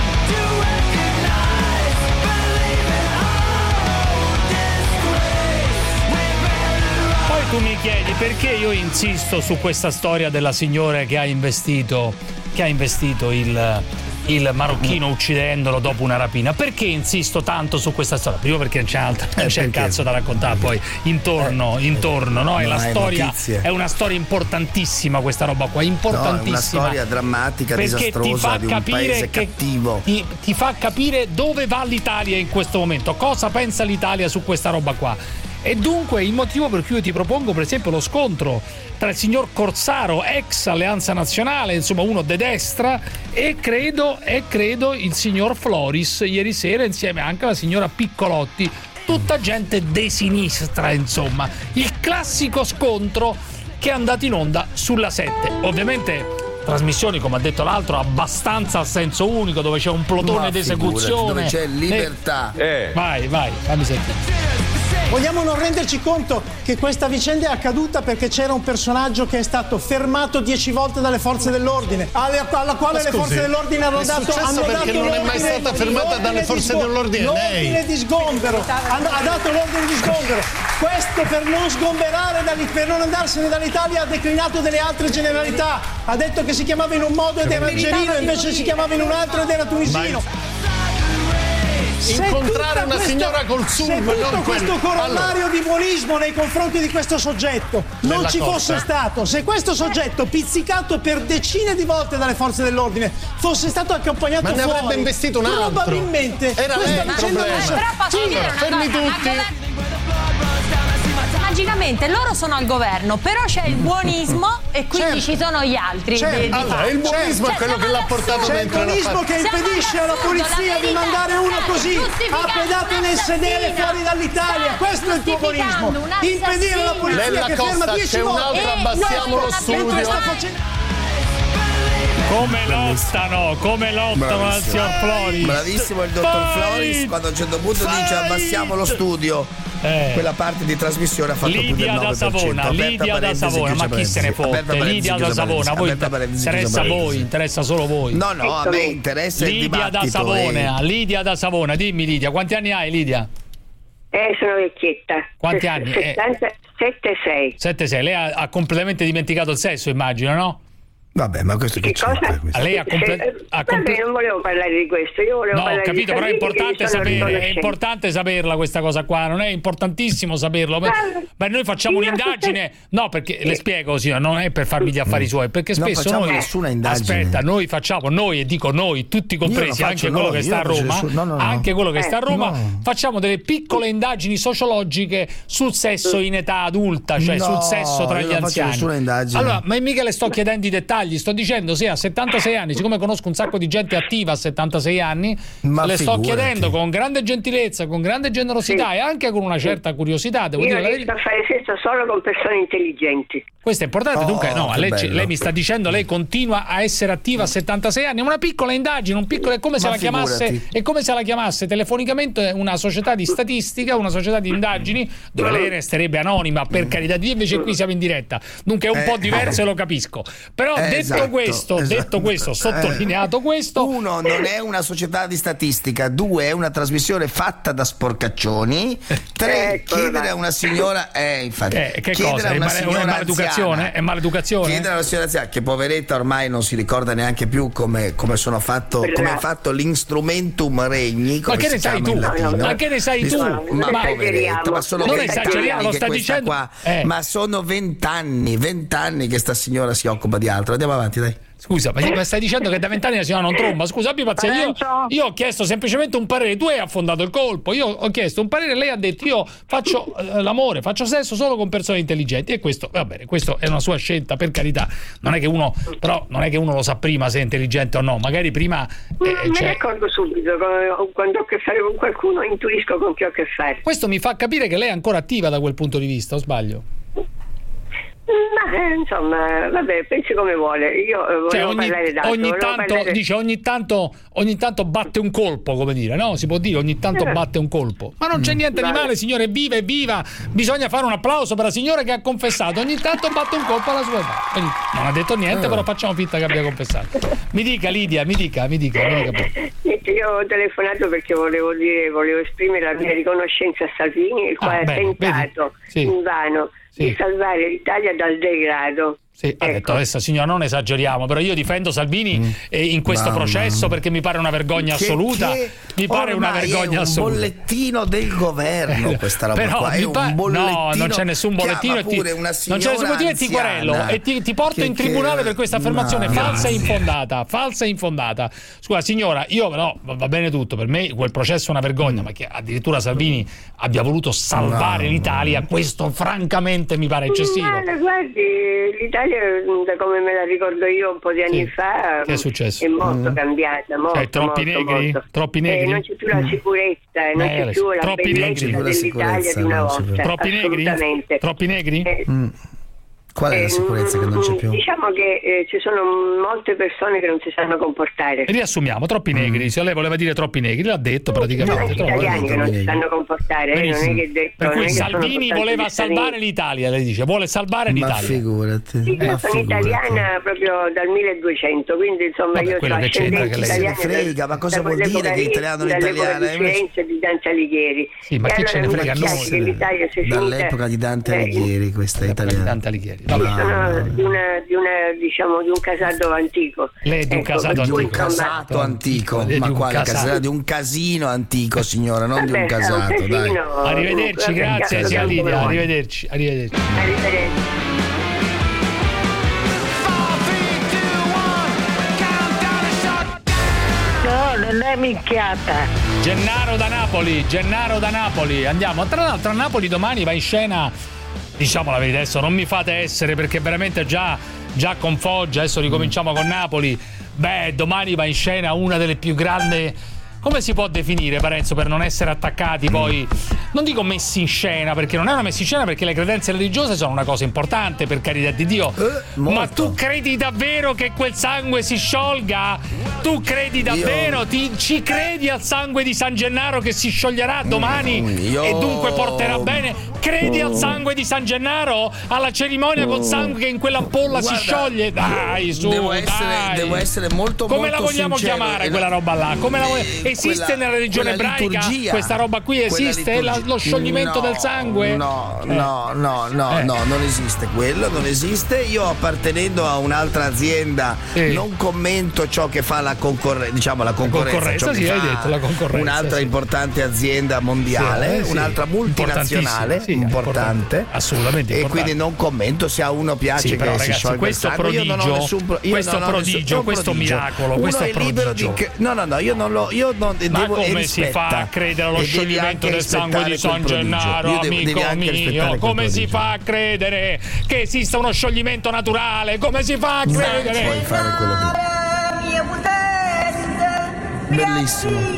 Poi tu mi chiedi perché io insisto su questa storia della signora che ha investito che ha investito il il marocchino uccidendolo dopo una rapina. Perché insisto tanto su questa storia? Prima perché non c'è altro, non c'è un cazzo da raccontare, poi intorno, eh, intorno, no? È la storia, notizie. È una storia importantissima questa roba qua, importantissima. No, è una storia drammatica, perché disastrosa ti fa di un capire paese che cattivo. Ti, ti fa capire dove va l'Italia in questo momento, cosa pensa l'Italia su questa roba qua. E dunque il motivo per cui io ti propongo per esempio lo scontro tra il signor Corsaro, ex Alleanza Nazionale, insomma uno de destra, e credo, e credo il signor Floris ieri sera insieme anche alla signora Piccolotti, tutta gente de sinistra, insomma il classico scontro che è andato in onda sulla sette. Ovviamente trasmissioni, come ha detto l'altro, abbastanza a senso unico, dove c'è un plotone d'esecuzione, dove c'è libertà. Eh. Vai, vai, fammi sentire. Vogliamo non renderci conto che questa vicenda è accaduta perché c'era un personaggio che è stato fermato dieci volte dalle forze dell'ordine, alla, alla quale le forze dell'ordine hanno dato, hanno perché dato non è mai stata fermata dalle forze dell'ordine. L'ordine di sgombero, hanno, ha dato l'ordine di sgombero. Questo per non sgomberare, per non andarsene dall'Italia, ha declinato delle altre generalità. Ha detto che si chiamava in un modo ed era algerino, invece si chiamava in un altro ed era tunisino. Incontrare una questa, signora col S U V, se tutto non questo corollario allora. di buonismo nei confronti di questo soggetto non Nella ci costa. fosse stato, se questo soggetto pizzicato per decine di volte dalle forze dell'ordine fosse stato accompagnato ma ne fuori, avrebbe investito un altro, probabilmente era lei il problema. Fosse... Però posso Sì, dire una fermi cosa, tutti. magicamente loro sono al governo, però c'è il buonismo e quindi certo. ci sono gli altri. Certo. Di, di allora, il buonismo cioè, è quello che l'ha portato c'è dentro. il buonismo che impedisce alla polizia di mandare uno così appedato nel sedere fuori dall'Italia. Questo è il tuo buonismo, impedire alla polizia Nella che Costa ferma dieci c'è volte. un'altra, abbassiamo lo studio. Come lottano, come lottano al signor Floris. Bravissimo il dottor Floris, quando a un certo punto Fight. dice abbassiamo lo studio. Eh. Quella parte di trasmissione ha fatto Lidia più del nove da per cento. Savona, Aperta Lidia da parentesi, Savona, chiusa ma chi se ne parentesi. Aperta fotte? parentesi, Lidia da chiusa Savona, parentesi. voi Aperta parentesi, chiusa interessa a voi, parentesi. interessa solo voi. No, no, a me interessa il Lidia dibattito. da Savona, eh. Lidia da Savona, dimmi Lidia, quanti anni hai Lidia? Eh, sono vecchietta. Quanti anni? sette sei. sette sei, lei ha, ha completamente dimenticato il sesso, immagino, no? Vabbè, ma questo che, che cosa? questo? Lei ha comple- eh, ha comple- vabbè, non volevo parlare di questo, io volevo No, ho parlare capito, di però è Salvini, importante che sono sapere, è riconoscente. importante saperla questa cosa qua, non è importantissimo saperlo. Beh, beh, noi facciamo io un'indagine, so- no, perché le spiego, sì, non è per farmi gli affari suoi, perché Non spesso facciamo noi nessuna indagine. aspetta, noi facciamo, noi e dico noi, tutti compresi, Io non anche faccio quello noi, che sta a io non faccio Roma, nessun- no, no, no. anche quello che Eh, sta a Roma, no. facciamo delle piccole indagini sociologiche sul sesso in età adulta, cioè No, sul sesso tra io gli non faccio anziani. nessuna indagine. Allora, ma mica le sto chiedendo i dettagli, sto dicendo se a settantasei anni, siccome conosco un sacco di gente attiva a settantasei anni, Ma le sto figurati. chiedendo con grande gentilezza, con grande generosità Sì. e anche con una certa curiosità, devo Io dire la riesco verità. a fare sesso solo con persone intelligenti. Questo è importante, Oh, dunque no, che lei, ci- bello. lei mi sta dicendo, lei continua a essere attiva a settantasei anni, una piccola indagine, un piccolo, è come se Ma la chiamasse, figurati. è come se la chiamasse telefonicamente una società di statistica, una società di indagini, dove lei resterebbe anonima, per carità di Dio, invece qui siamo in diretta, dunque è un Eh, po' diverso e eh. lo capisco. Però Eh, detto esatto, questo, esatto. detto questo, Eh. sottolineato questo, Uno, non è una società di statistica. Due, è una trasmissione fatta da sporcaccioni. Tre, Ecco, chiedere va. a una signora eh, infatti, Eh, che chiedere cosa? a È una male- signora è maleducazione? anziana, È maleducazione? chiedere a una signora anziana, che poveretta ormai non si ricorda neanche più come, come sono fatto, come ha fatto l'instrumentum regni, come Ma che si ne sai chiama tu? in latino. Ma che ne sai tu? L'istru- ma Ma- poveretta, ma sono Non vent'anni esageriamo, lo che sta questa dicendo- qua- eh. ma sono vent'anni, vent'anni che sta signora si occupa di altro. Andiamo avanti, dai. Scusa, ma stai dicendo che da vent'anni la signora non tromba? Scusa, abbi pazienza. Io, io ho chiesto semplicemente un parere. Tu hai affondato il colpo. Io ho chiesto un parere. Lei ha detto: io faccio eh, l'amore, faccio sesso solo con persone intelligenti. E questo, va bene, questo è una sua scelta, per carità. Non è che uno, però, non è che uno lo sa prima se è intelligente o no. Magari prima. Eh, Me cioè- ne accorgo subito, co- quando ho a che fare con qualcuno intuisco con chi ho a che fare. questo mi fa capire che lei è ancora attiva da quel punto di vista, o sbaglio? Ma eh, insomma, vabbè, pensi come vuole. Io eh, volevo Cioè, ogni, parlare d'altro. ogni volevo tanto parlare- dice ogni tanto ogni tanto batte un colpo, come dire, no? Si può dire ogni tanto Eh. batte un colpo. Ma non c'è niente di Dai. male, signore, evviva, evviva. Bisogna fare un applauso per la signora che ha confessato. Ogni tanto batte un colpo alla sua età. Quindi non ha detto niente, Eh. però facciamo finta che abbia confessato. Mi dica Lidia, mi dica, mi dica, mi dica poi. Niente, io ho telefonato perché volevo dire, volevo esprimere la mia riconoscenza a Salvini, il quale Ah, ha bene, tentato vedi? Sì. invano Sì. di salvare l'Italia dal degrado. Sì, ha Ecco. detto adesso signora non esageriamo, però io difendo Salvini Mm. eh, in questo Mamma processo mia. perché mi pare una vergogna Che- assoluta, che mi pare una ormai vergogna è un assoluta. bollettino del governo questa roba Però qua, è mi un pa- bollettino. no, non c'è nessun bollettino e Chiama ti, pure una non c'è nessun signora bollettino e ti querello anziana. e ti, ti porto Che- in tribunale che- per questa affermazione Ma- falsa e grazie. infondata, falsa e infondata. Scusa signora, io no, va va bene tutto, per me quel processo è una vergogna, ma che addirittura Salvini abbia voluto salvare No. l'Italia, questo francamente mi pare eccessivo. Ma, guardi, l'Italia, da come me la ricordo io un po' di anni Sì. fa, Che è successo? è molto Mm. cambiata, molto, Cioè, troppi molto, negri? molto. Troppi negri? Eh, non c'è più la sicurezza, eh, non Eh, c'è più la troppi bellezza negri. dell'Italia di una non c'è più. volta. Troppi negri? Assolutamente. Troppi negri? Eh, Mm. Qual è la sicurezza che non c'è più? Diciamo che eh, ci sono molte persone che non si sanno comportare. Riassumiamo, troppi negri, se lei voleva dire troppi negri, l'ha detto No, praticamente. gli troppi italiani che non si negri. sanno comportare, eh, non è Benissimo. che detto, Per non cui è che sono Salvini soltanto voleva gli stranieri. salvare l'Italia, lei dice, vuole salvare Ma l'Italia. figurati. Sì, ma io sono figurati. italiana proprio dal milleduecento, quindi insomma Vabbè, io quello ho che c'entra ascendenze che lei- italiane Se ne frega, ma cosa da vuol quell'epoca dire che lì, italiano o dall'epoca italiana? di Firenze e di Dante Alighieri. Sì, ma E che allora ce ne mi frega a dispiace noi? che l'Italia si Dall'epoca di Dante eh, Alighieri, questa è italiana. Dante Alighieri. Io Vabbè. sono di una, di una diciamo di un casato antico. Lei è di un Ecco, casato per cui, antico. insomma, Casato antico, Di ma un quale casato. casino? Di un casino antico, signora, non di un vabbè, casato, un dai. casino, Arrivederci, comunque, grazie cazzo, zia come Lidia, vuoi. arrivederci, arrivederci. Arrivederci. No, non è minchiata. Gennaro da Napoli, Gennaro da Napoli, andiamo. Tra l'altro a Napoli domani va in scena, diciamo la verità, adesso non mi fate essere perché veramente già, già con Foggia, adesso ricominciamo con Napoli, beh domani va in scena una delle più grandi, come si può definire Parenzo per non essere attaccati poi, non dico messi in scena perché non è una messa in scena perché le credenze religiose sono una cosa importante per carità di Dio, ma tu credi davvero che quel sangue si sciolga? Tu credi davvero? Ti, ci credi al sangue di San Gennaro che si scioglierà domani Io- e dunque porterà bene? Credi al sangue di San Gennaro? Alla cerimonia col sangue che in quell'ampolla si Guarda, scioglie? Dai, su, devo essere, dai. devo essere molto Come molto la vogliamo sincero. chiamare E quella la- roba là? Come la vog- eh, Esiste quella- nella religione quella ebraica liturgia. questa roba qui? Quella Esiste la- liturgia. lo scioglimento No, del sangue? No, Eh. no, no, no, Eh. no, non esiste quello, non esiste. Io appartenendo a un'altra azienda Sì. non commento ciò che fa la concorrenza, diciamo la concorrenza, concorrenza, ciò che sì, hai fa detto, la concorrenza, un'altra sì. importante azienda mondiale, Sì, eh, sì. un'altra multinazionale, Importantissima, sì, importante, assolutamente e importante. quindi non commento se a uno piace Sì, però, che si ragazzi, sciolga il questo sangue. Io non ho prodigio, nessun pro- io questo non ho nessun- prodigio, un questo prodigio. miracolo, Uno questo è libero prodigio. di che- no, no, no, io non lo io non Ma devo e come si rispetta. fa a credere allo E devi scioglimento anche del sangue di rispettare San quel prodigio. Gennaro, Io devo- devi amico anche rispettare mio? quel Come si prodigio. fa a credere che esista uno scioglimento naturale? Come si fa a Puoi credere? fare quello che bellissimo.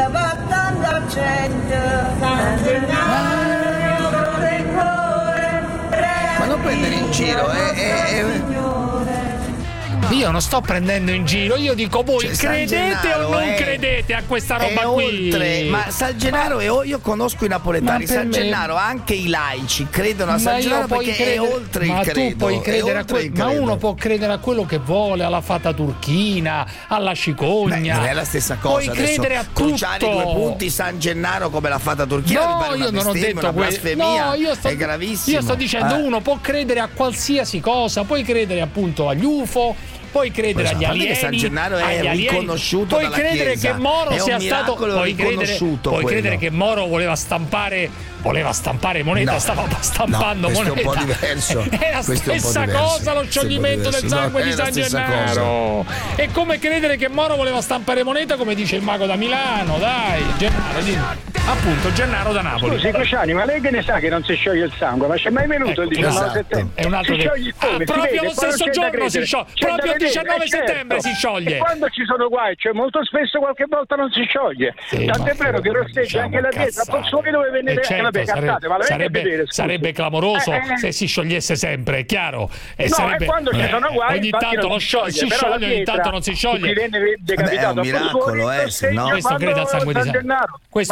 Ma non prendere in giro, è, è, è- Io non sto prendendo in giro, io dico voi Cioè, San credete Gennaro o non è- credete a questa è roba qui? oltre, ma San Gennaro è o- io conosco i napoletani, Ma per San me- Gennaro anche i laici credono a Ma San io Gennaro puoi perché credere- è oltre ma il credo. tu puoi è credere a oltre que- il ma credo. uno può credere a quello che vuole, alla fata turchina, alla cicogna. Beh, non è la stessa cosa. Puoi adesso. credere a tutto. Cruciare due punti San Gennaro come l'ha fatta Turchia mi No, pare una io non ho bestemmia, detto una questo. blasfemia. No, io sto, è gravissimo. io sto dicendo, Eh. uno può credere a qualsiasi cosa, puoi credere appunto agli U F O, puoi credere Esatto, agli a parte che alieni. San Gennaro è agli alieni. riconosciuto Puoi dalla credere Chiesa. che Moro È un sia stato. miracolo Puoi credere, riconosciuto puoi quello. credere che Moro voleva stampare. Voleva stampare moneta, No, stava stampando no, questo moneta. è un po' diverso. È la Questo è un po' stessa diverso. cosa lo Questo è un po' scioglimento del diverso. sangue No, di è la San stessa Gennaro. È come credere che Moro voleva stampare moneta, come dice il mago da Milano, dai. Gennaro, dimmi. Appunto, Gennaro da Napoli. Scusi Cruciani, ma lei che ne sa che non si scioglie il sangue? Ma c'è mai venuto il Ecco, diciannove esatto. settembre? È un altro si che- scioglie Ah, come? Si proprio vede, lo qua non stesso c'è da giorno si credere. scioglie. C'è Proprio da il vedere, diciannove eh, certo. settembre si scioglie. E quando ci sono guai, cioè molto spesso qualche volta non si scioglie. Sì, Tant'è ma vero che rosteggia diciamo anche la dieta. cazzate. Pozzuoli dove venire Eh, certo, vabbè, sarebbe, cazzate, ma la venite a sarebbe, vedere, scusi. sarebbe clamoroso Eh, eh. se si sciogliesse sempre, è chiaro. E No, sarebbe, e quando ci sono guai, ogni infatti tanto non lo si scioglie, si scioglie, però la scioglie, ogni pietra tanto non si su scioglie. cui viene decapitato Vabbè, è un a Pozzuoli, miracolo, eh, se no- rosteggia Questo quando crede al sangue di San San Gennaro. Questo Ma lei non lo che,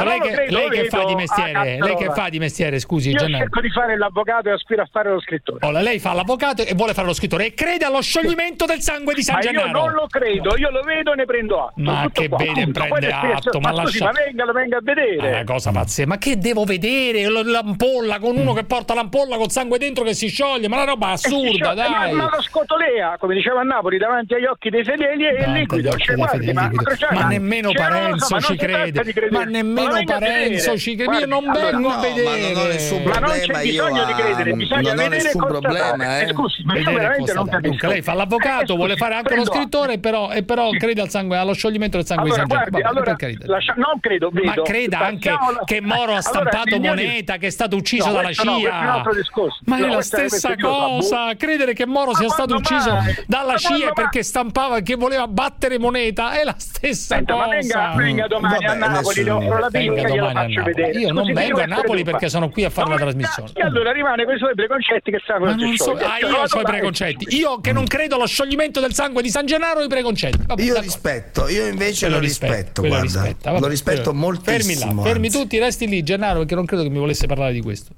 vedo, lei che vedo, fa di ah, mestiere? cazzarola. Lei che fa di mestiere, scusi, Io Gennaro? cerco di fare l'avvocato e aspiro a fare lo scrittore. Allora, lei fa l'avvocato e vuole fare lo scrittore e crede allo scioglimento del sangue di San Ma Gennaro. io non lo credo, io lo vedo e ne prendo atto. Ma Tutto che qua, vede e appunto. Poi prende le spiego- atto, ma ma scusi, lascia- ma venga, lo venga a vedere. È una cosa pazzesca. Ma che devo vedere? L- L'ampolla con uno che porta l'ampolla con sangue dentro che si scioglie? Ma una roba E si assurda, scioglie, dai. Ma, ma lo scotolea, come diceva a Napoli, davanti agli occhi dei fedeli e Davanti liquido. agli occhi Cioè, dei guardi, fedeli, ma, liquido. Crociani, Ma nemmeno cioè, non lo so, Parenzo ma ci non si tratta crede. di credere. Ma nemmeno lo venga a Parenzo vedere. ci crede. Guardi, Io non allora, vengo a no, vedere. ma non ho nessun Ma non c'è problema, io bisogno di a- credere, bisogna non ho vedere nessun e problema, constatare. eh. Eh, scusi, ma io Vedere veramente cosa non dà. capisco. Dunque lei fa l'avvocato, Eh, vuole scusi, fare anche prendo lo scrittore, però, e però crede al sangue, allo scioglimento del sangue Allora, di San Gennaro. guardi, Vabbè, allora, per carità. lascia- non credo, vedo. Ma creda anche Passiamo- che Moro ha Allora, stampato il mio di- moneta, che è stato ucciso No, dalla questo no, C I A. questo è un altro discorso. Ma è No, la questo è- stessa questo io lo so. cosa. Credere che Moro sia Ma stato quando ucciso mai? dalla Ma C I A quando perché mai? stampava, che voleva battere moneta, è la stessa Senta, cosa. ma venga, venga domani Vabbè, a Napoli, le offro la Venga pizza e glielo domani a faccio Napoli. vedere. Io non Scusi, vengo a io Napoli credo perché fa. sono qui a fare No, la trasmissione. E allora rimane con i suoi preconcetti che sangue Ma non si non so, scioglie. ah, io Cioè, ho i suoi vai. preconcetti. Io che non credo allo scioglimento del sangue di San Gennaro, ho i preconcetti. Vabbè, Io d'accordo. rispetto, io invece Quello lo rispetto, quello guarda. rispetta, vabbè, lo rispetto quello- moltissimo. Fermi là, fermi anzi. tutti, resti lì, Gennaro, perché non credo che mi volesse parlare di questo.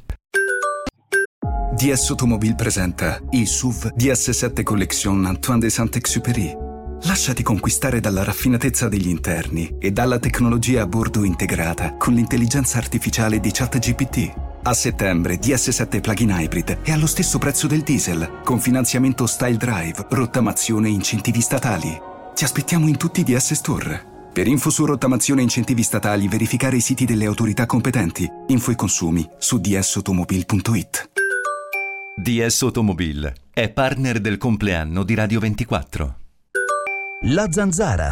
D S Automobile presenta il S U V D S sette Collection Antoine de Saint-Exupéry. Lasciati conquistare dalla raffinatezza degli interni e dalla tecnologia a bordo integrata con l'intelligenza artificiale di ChatGPT. A settembre D S sette Plug-in Hybrid è allo stesso prezzo del diesel, con finanziamento Style Drive, rottamazione e incentivi statali. Ti aspettiamo in tutti i D S Store. Per info su rottamazione e incentivi statali, verificare i siti delle autorità competenti. Info e consumi su d s automobile punto i t. D S Automobile è partner del compleanno di Radio ventiquattro. La Zanzara.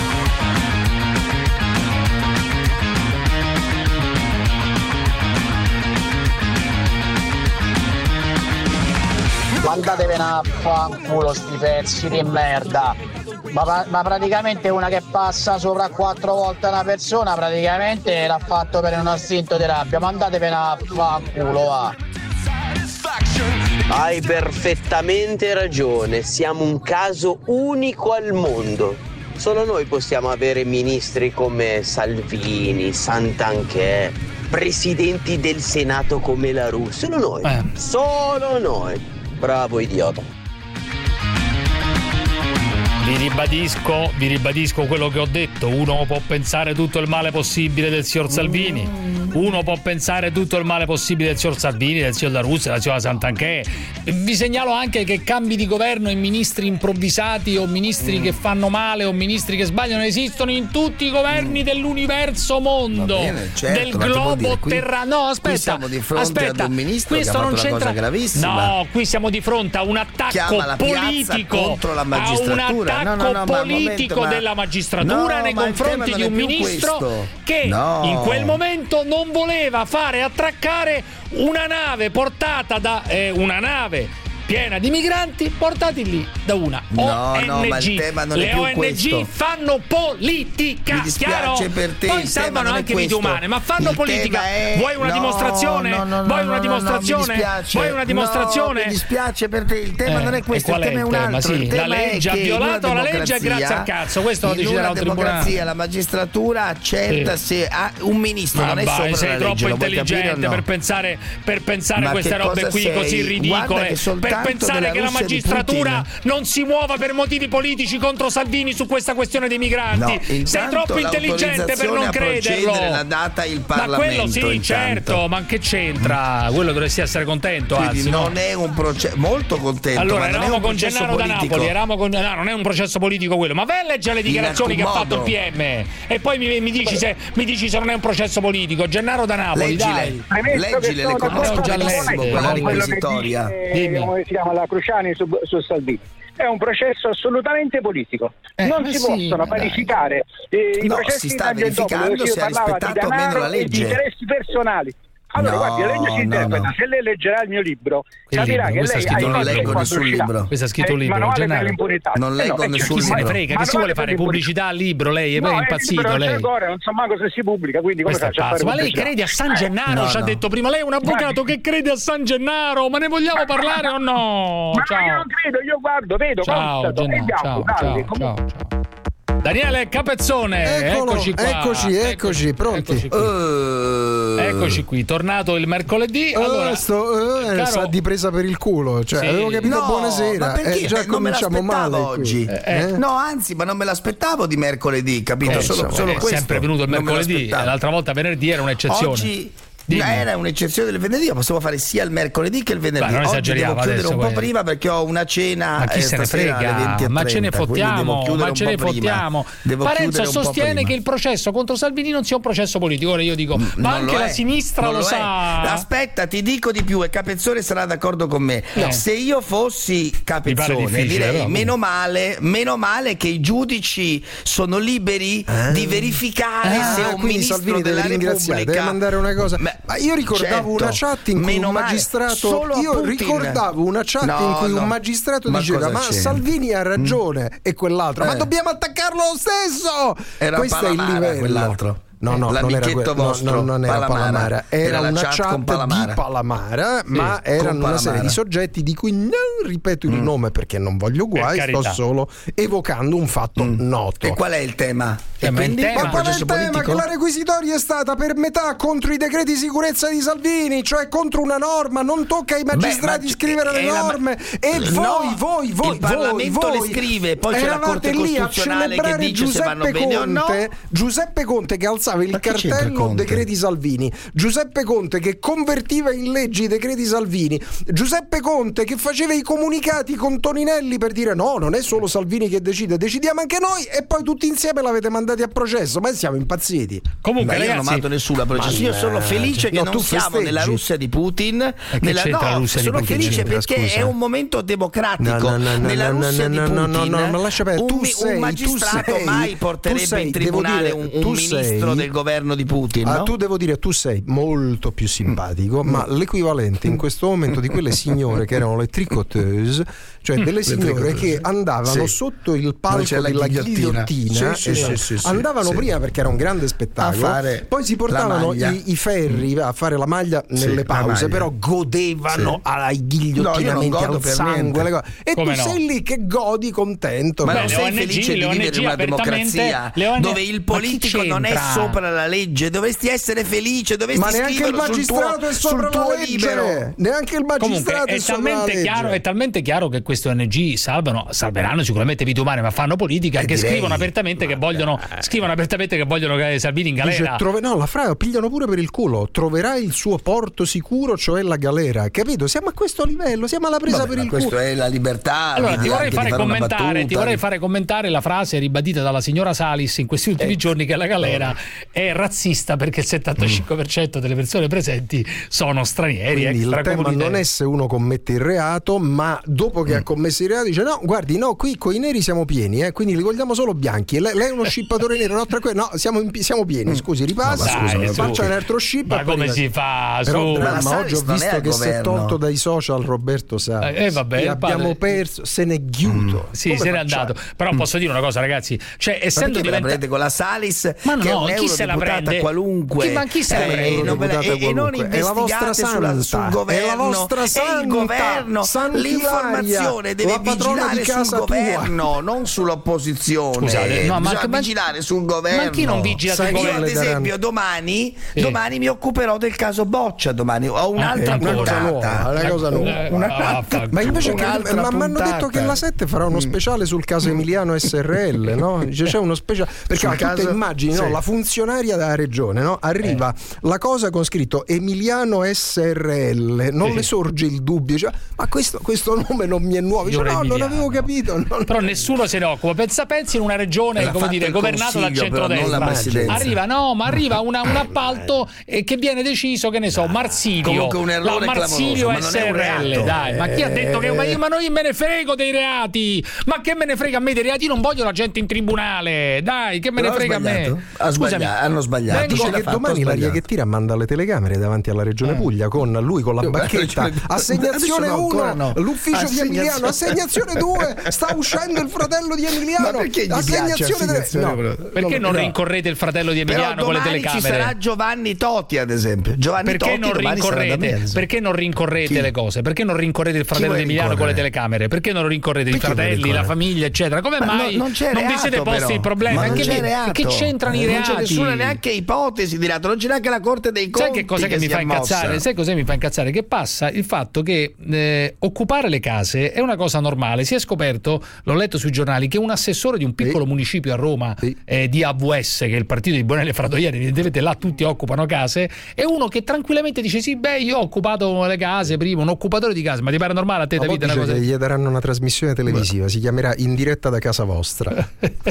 Mandatevene a fanculo sti pezzi di merda. Ma, ma praticamente una che passa sopra quattro volte una persona praticamente l'ha fatto per un istinto di rabbia. Mandatevene a fanculo, va. Hai perfettamente ragione, siamo un caso unico al mondo. Solo noi possiamo avere ministri come Salvini, Santanchè, presidenti del Senato come la Russia. Solo noi, Eh. solo noi. Bravo idiota. Vi ribadisco, vi ribadisco quello che ho detto. Uno può pensare tutto il male possibile del signor Salvini. Uno può pensare tutto il male possibile del signor Salvini, del signor La Russa, della signora Santanchè. Vi segnalo anche che cambi di governo e ministri improvvisati o ministri Mm. che fanno male o ministri che sbagliano esistono in tutti i governi dell'universo mondo. Va bene, certo, del ma che vuol dire? globo Qui- terrano. No, aspetta. qui siamo di fronte aspetta. ad un ministro Questo che ha non fatto una c'entra. cosa gravissima. No, qui siamo di fronte a un attacco Chiama la piazza politico contro la a un magistratura. attacco No, no, no, ma un politico momento, ma- della magistratura No, nei ma il confronti tema di non un è più ministro questo. che No. in quel momento non voleva fare attraccare una nave portata da eh, una nave piena di migranti portati lì da una No, O N G. no, ma il tema non è Le più O N G questo. fanno politica, Mi dispiace chiaro? per te, Poi il salvano tema non è anche vite questo. umane, ma fanno Il politica. tema è- Vuoi una no, dimostrazione? no, no, Vuoi no, una no, dimostrazione? no, mi dispiace. Vuoi una dimostrazione? No, mi dispiace per te, il tema Eh, non è e questo, il qual è tema è il un tema? altro. Sì, il la tema è legge ha che in violato una la legge e democrazia- grazie al cazzo, questo lo in deciderà una un tribunale. democrazia la magistratura accerta Sì. se ha un ministro Ma non è vai, sopra sei la troppo legge, lo vuoi capire o intelligente no? per pensare per pensare Ma queste che robe cosa qui sei? così Guarda ridicole, che per soltanto pensare della che la Russia di magistratura Putin- non si muova per motivi politici contro Salvini su questa questione dei migranti. No, sei intanto troppo intelligente per non l'autorizzazione a crederlo. procedere l'ha data il Ma quello Parlamento, sì, intanto. certo, ma che c'entra? Quello dovresti essere contento, Quindi anzi, non no? è un processo molto contento, Allora, ma non è eravamo un con processo Gennaro da politico. Napoli, eravamo con no, non è un processo politico quello, ma vai a leggere le dichiarazioni che ha fatto il alcun P M e poi mi, mi dici se mi dici se non è un processo politico. Gennaro da Napoli, dai. Leggile, leggile, le conosco già benissimo, lette, quella no? inquisitoria. Eh, come si chiama la Cruciani su, su Salvini. È un processo assolutamente politico. Eh, non ma si sì, possono ma dai. parificare eh, i No, processi si in sta Tangentopoli, verificando dove si se ha parlava di rispettato o meno denaro la e di legge. interessi personali. Allora, No, guardi, lei si no, interpreta. no. Se lei leggerà il mio libro, Che capirà libro? che Questo lei è scritto ha un i libro. libro Nessun libro. Questo ha scritto un Eh, libro, manuale per Gennaro. l'impunità. Non leggo Eh no, eh, nessun chi Chi se ne libro. frega, che si Manuale vuole per fare l'impunità. pubblicità al libro lei? E No, poi è il impazzito libro non c'è lei. ancora, non so manco se si pubblica, quindi come Questo è faccio a fare pazzo. Ma lei pubblicità? crede a San Gennaro? No, Ci ha no. detto prima. Lei è un avvocato Guardi. che crede a San Gennaro. Ma ne vogliamo parlare o no? Ma io Ciao. non credo, io guardo, vedo, Ciao, constato, e Gennaro. diamo, Ciao, guardi, ciao, comunque- ciao, ciao. Daniele Capezzone, Eccolo, eccoci qua. Eccoci, eccoci, pronti. Eccoci qui. Uh, eccoci qui, tornato il mercoledì. Allora, uh, sto, uh, caro... sa di presa per il culo, cioè Sì. avevo capito No, buonasera. ma perché? Eh, già Eh, non me cominciamo l'aspettavo male oggi. qui. Eh, Eh? No, anzi, ma non me l'aspettavo di mercoledì, capito? Eh, solo insomma, solo è questo. sempre venuto il Non me mercoledì, l'aspettavo. l'altra volta venerdì era un'eccezione. Oggi Dimmi. era un'eccezione del venerdì, ma possiamo fare sia il mercoledì che il venerdì. Beh, non Oggi esageriamo devo chiudere adesso, un po' poi. prima perché ho una cena. Ma chi eh, se ne stasera alle frega? venti e Ma ce ne trenta, quindi devo fottiamo, chiudere ma un ce ne po' prima. fottiamo. Devo Parenzo chiudere un po' sostiene prima. che il processo contro Salvini non sia un processo politico. Ora io dico, ma Non anche lo la è, sinistra non lo, è. sa. Aspetta, ti dico di più e Capezzone sarà d'accordo con me. No. Se io fossi Capezzone, difficile, direi però. meno male, meno male che i giudici sono liberi Ah. di verificare Ah, se un quindi ministro Salvini della deve ringraziare, Repubblica deve mandare una cosa. Beh, Ma io ricordavo certo, una chat in cui meno un male, magistrato solo a io Putin. ricordavo una chat No, in cui no. un magistrato Ma diceva cosa ma c'è? Salvini ha ragione e quell'altro ma Eh. dobbiamo attaccarlo lo stesso. Era Questo è il Palamara, livello. quell'altro. No, no, non era, L'amichetto que- no, vostro, no, non era Palamara. Palamara, era, Era la una chat chat con Palamara. di Palamara, Sì, ma con erano una serie Palamara. di soggetti di cui non ripeto il Mm. nome perché non voglio guai, sto carità. solo evocando un fatto noto. E qual è il tema? Eh, E ma il quindi tema- è un Ma qual è il processo tema? politico? Che la requisitoria è stata per metà contro i decreti sicurezza di Salvini, cioè contro una norma, non tocca ai magistrati Beh, ma- scrivere le è la- norme e No, voi, voi, voi, il Parlamento voi, le scrive, poi c'è la eravate Corte lì a Costituzionale che celebrare dice se vanno Giuseppe bene o no. Conte, Giuseppe Conte che alzava il Ma che c'entra cartello Conte? decreti Salvini, Giuseppe Conte che convertiva in leggi i decreti Salvini, Giuseppe Conte che faceva i comunicati con Toninelli per dire no, non è solo Salvini che decide, decidiamo anche noi e poi tutti insieme l'avete mandati a processo, ma siamo impazziti. Comunque, Ma io non ho ragazzi, mandato nessuno a processo. Io sono felice che No, non tu siamo festeggi. nella Russia di Putin. che Nella, c'entra la no, Russia di sono Putin? felice C'entra, perché scusa. è un momento democratico. No, no, no, no, nella no, Russia no, di no, Putin, no, no, ma lascia perdere. un, Tu mi- sei, un tu magistrato sei- mai tu porterebbe sei, in devo tribunale dire, un, un tu ministro sei- del governo di Putin. Ah, no? tu devo dire, tu sei molto più simpatico, ma l'equivalente in questo momento di quelle signore che erano le tricoteuse, cioè delle signore che andavano Sì. sotto il Dove palco c'è la della ghigliottina. ghigliottina, Sì, sì, esatto. sì, sì, sì, andavano sì. prima perché era un grande A spettacolo, fare poi si la portavano maglia. i, i ferri a fare la maglia Sì, nelle la pause, maglia. però godevano Sì. ai No, ghigliottinamenti, io non godo al per sangue, niente. le cose. E Come tu no? sei lì che godi contento. Ma Beh, non le sei O N G felice di le O N G vivere in una apertamente- democrazia le O N G dove il Ma chi politico non è c'entra? sopra la legge? Dovresti essere felice, dovresti Ma neanche il scriverlo sul tuo, magistrato è sopra sul tuo la legge, libero. neanche il Comunque magistrato è è sopra la talmente, legge. chiaro, è talmente chiaro che queste O N G salvano, salveranno sicuramente vite umane, ma fanno politica, Eh, che direi. scrivono apertamente che vogliono scrivono apertamente che vogliono che Salvini in Dice, galera. trove- no, la frase pigliano pure per il culo. Troverà il suo porto sicuro, cioè la galera. Capito? Siamo a questo livello, siamo alla presa Vabbè, per ma il questo culo. è la libertà. Allora, di- ti vorrei anche fare di fare una commentare, battuta. ti vorrei fare commentare la frase ribadita dalla signora Salis in questi ultimi giorni che la galera è razzista perché il settantacinque per cento delle persone presenti sono stranieri. Quindi il tema extracomunitari. non è se uno commette il reato, ma dopo che ha commesso il reato dice no, guardi, no, qui coi neri siamo pieni, eh, quindi li vogliamo solo bianchi. Lei, lei è uno scippatore nero, no, tra que- no siamo, in- siamo pieni. Scusi, ripassa, No, ma scusa, dai, faccia su. un altro ship. Ma e poi come ripassa. si fa? Però, Su. dramma, Ma la oggi ho Salis non è visto al che si è governo. tolto dai social Roberto Salis. Eh, vabbè, E il abbiamo padre- perso, se n'è ghiuto. Sì, Come se n'è facciamo? andato. Però posso dire una cosa, ragazzi. Cioè, Ma essendo perché ve la diventa- prendete con la Salis? Ma che è no, un chi se la eurodeputata prende? qualunque. Chi- ma chi se la Eh, prende? e non ve la- Eurodeputata e- e non qualunque. È la vostra investigate sulla- santa, sul è la governo. vostra E santa, il governo, Santa l'informazione Ilaria, deve la patrona vigilare di casa sul tua. governo, non sull'opposizione. Scusate, no, ma- Bisogna ma- vigilare sul governo. ma chi non vigila sul Sai, governo? Io ad esempio domani, Sì. domani mi occuperò del caso Boccia, domani ho un'altra Ah, una cosa puntata. nuova, una cosa nuova. Eh, Una- ah, fa- Ma invece che, Un'altra ma mi hanno puntata. detto che la sette farà uno speciale sul caso Emiliano S R L, no? Dice, c'è uno speciale perché Sul tu caso- te immagini, no? sì. La funzionaria della regione, no? Arriva la cosa con scritto Emiliano S R L, non Sì. le sorge il dubbio, cioè, ma questo, questo nome non mi è nuovo. Dice, Io no, non Emiliano. avevo capito. non- Però nessuno se ne occupa. Pensa, pensi in una regione, L'ha come fatto dire, il governata dal Consiglio, però, non la centrodestra. Presidenza. Arriva, no, ma arriva una- un appalto eh, che viene deciso, che ne so, Marsilio. Comunque un errore la Marsilio clamoroso, ma non è un S R L, reato. dai. Ma chi ha detto che ma io, ma non io me ne frego dei reati? Ma che me ne frega a me dei reati? Io non voglio la gente in tribunale. Dai, che me Però ne ha frega a me? sbagliato. Ha Scusami, sbagliato, hanno sbagliato. Dice Dice che domani la Rieghettina manda le telecamere davanti alla Regione Puglia con lui con la bacchetta. Assegnazione uno, no. l'ufficio di Emiliano. Assegnazione due, sta uscendo il fratello di Emiliano. Ma perché gli assegnazione piace tre. No. Perché non rincorrete il fratello di Emiliano Però con le domani telecamere? ci sarà Giovanni Totti, ad esempio. Giovanni Perché Totti non domani sarà da rincorrete? mezzo. Perché non rincorrete Chi? le cose? Perché non rincorrete il fratello vuoi di Emiliano con le rincorrere? telecamere? Perché non rincorrete Perché i fratelli, vuoi la rincorrere? famiglia, eccetera? Come Ma mai no, non c'è non vi reato, siete posti però. il problema? Ma non Che c'è vi- reato. Che c'entrano i reati? Non c'è nessuna neanche ipotesi di reato, non c'è neanche la Corte dei Conti. Sai che cosa che, mi si fa è mossa. incazzare? Sai cosa mi fa incazzare? Che passa il fatto che eh, occupare le case è una cosa normale. Si è scoperto, l'ho letto sui giornali, che un assessore di un piccolo sì. municipio a Roma sì. eh, di A V S, che è il partito di Bonelli Fradoiani, evidentemente là tutti occupano case, è uno che tranquillamente dice sì, beh, io ho occupato le case prima, un occupatore di casa, ma ti pare normale a te, Ma Davide? poi Una dice cosa... che gli daranno una trasmissione televisiva, si chiamerà In diretta da casa vostra.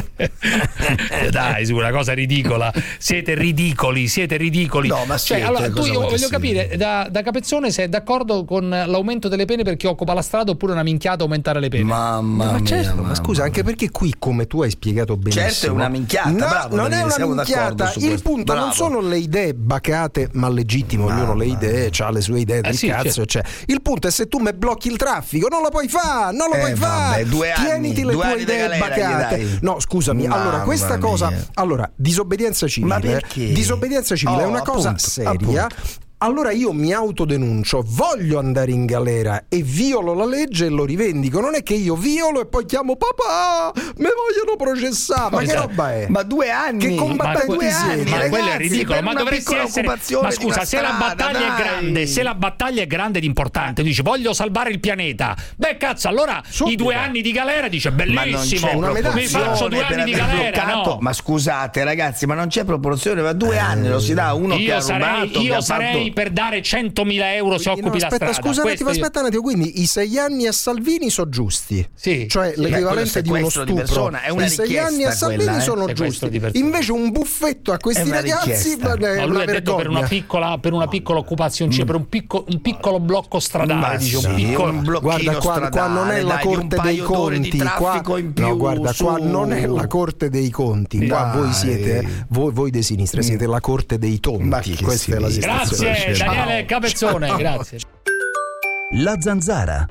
Dai, su una cosa ridicola. Siete ridicoli, siete ridicoli. No, ma cioè, siete, allora, tu cosa io vuoi che voglio sia? capire da, da Capezzone se è d'accordo con l'aumento delle pene per chi occupa la strada oppure una minchiata aumentare le pene. Mamma ma mia, certo, mamma ma scusa, anche perché qui, come tu hai spiegato benissimo, Certo è una minchiata, no, bravo, non è Daniele, una siamo d'accordo minchiata. su Il questo. punto Bravo. non sono le idee bacate, ma legittime, ognuno le idee, ha le sue idee del sì, cazzo. Cioè. Il punto è se tu me blocchi il traffico, non lo puoi fare, non lo Eh, puoi fare. vabbè, due anni, Tieniti le due tue anni di idee galera gli bacate. dai. No, scusami, Mamma allora questa cosa, mia. allora, disobbedienza Ma civile, perché? disobbedienza civile Oh, è una cosa appunto, seria. appunto. Allora io mi autodenuncio, voglio andare in galera e violo la legge e lo rivendico. Non è che io violo e poi chiamo papà, me vogliono processare. Ma che roba è? Ma due anni, Che combattenti ma due siete? anni, Ma ragazzi, quello è ridicolo, per ma una dovresti piccola essere. occupazione Ma di scusa, una se la strada, battaglia dai. è grande, se la battaglia è grande ed importante, tu dici voglio salvare il pianeta. Beh, cazzo, allora Subito. i due anni di galera dice Ma non bellissimo. c'è una Mi proporzione faccio due per anni di aver galera, bloccato. no? Ma scusate, ragazzi, ma non c'è proporzione, ma due anni lo si dà a uno che Io ha sarei, rubato, che io ha sarei fatto... per dare centomila euro se No, occupi la aspetta, strada. scusa un Questo attimo, io- aspetta un attimo. Quindi i sei anni a Salvini sono giusti, Sì. cioè Sì. l'equivalente Beh, di uno quello sequestro di stupro. persona è una I sei richiesta anni a Salvini quella, eh. sono Sequestro giusti. di persona. Invece un buffetto a questi È una ragazzi richiesta. è No, lui una ha detto per una vergogna. piccola, per una piccola occupazione, cioè per un, picco, un piccolo blocco stradale, Ma dice, un sì, piccolo. un blocchino Guarda qua, qua stradale, non è la dai, di un corte dei paio d'ore di conti, qua, traffico in più, no, guarda, qua su. non è la corte dei conti, qua Dai. voi siete voi, voi di sinistra siete la corte dei Ma tonti. che Questa è la si dice? situazione. Grazie, Ciao. Daniele Capezzone, Ciao. grazie. La Zanzara.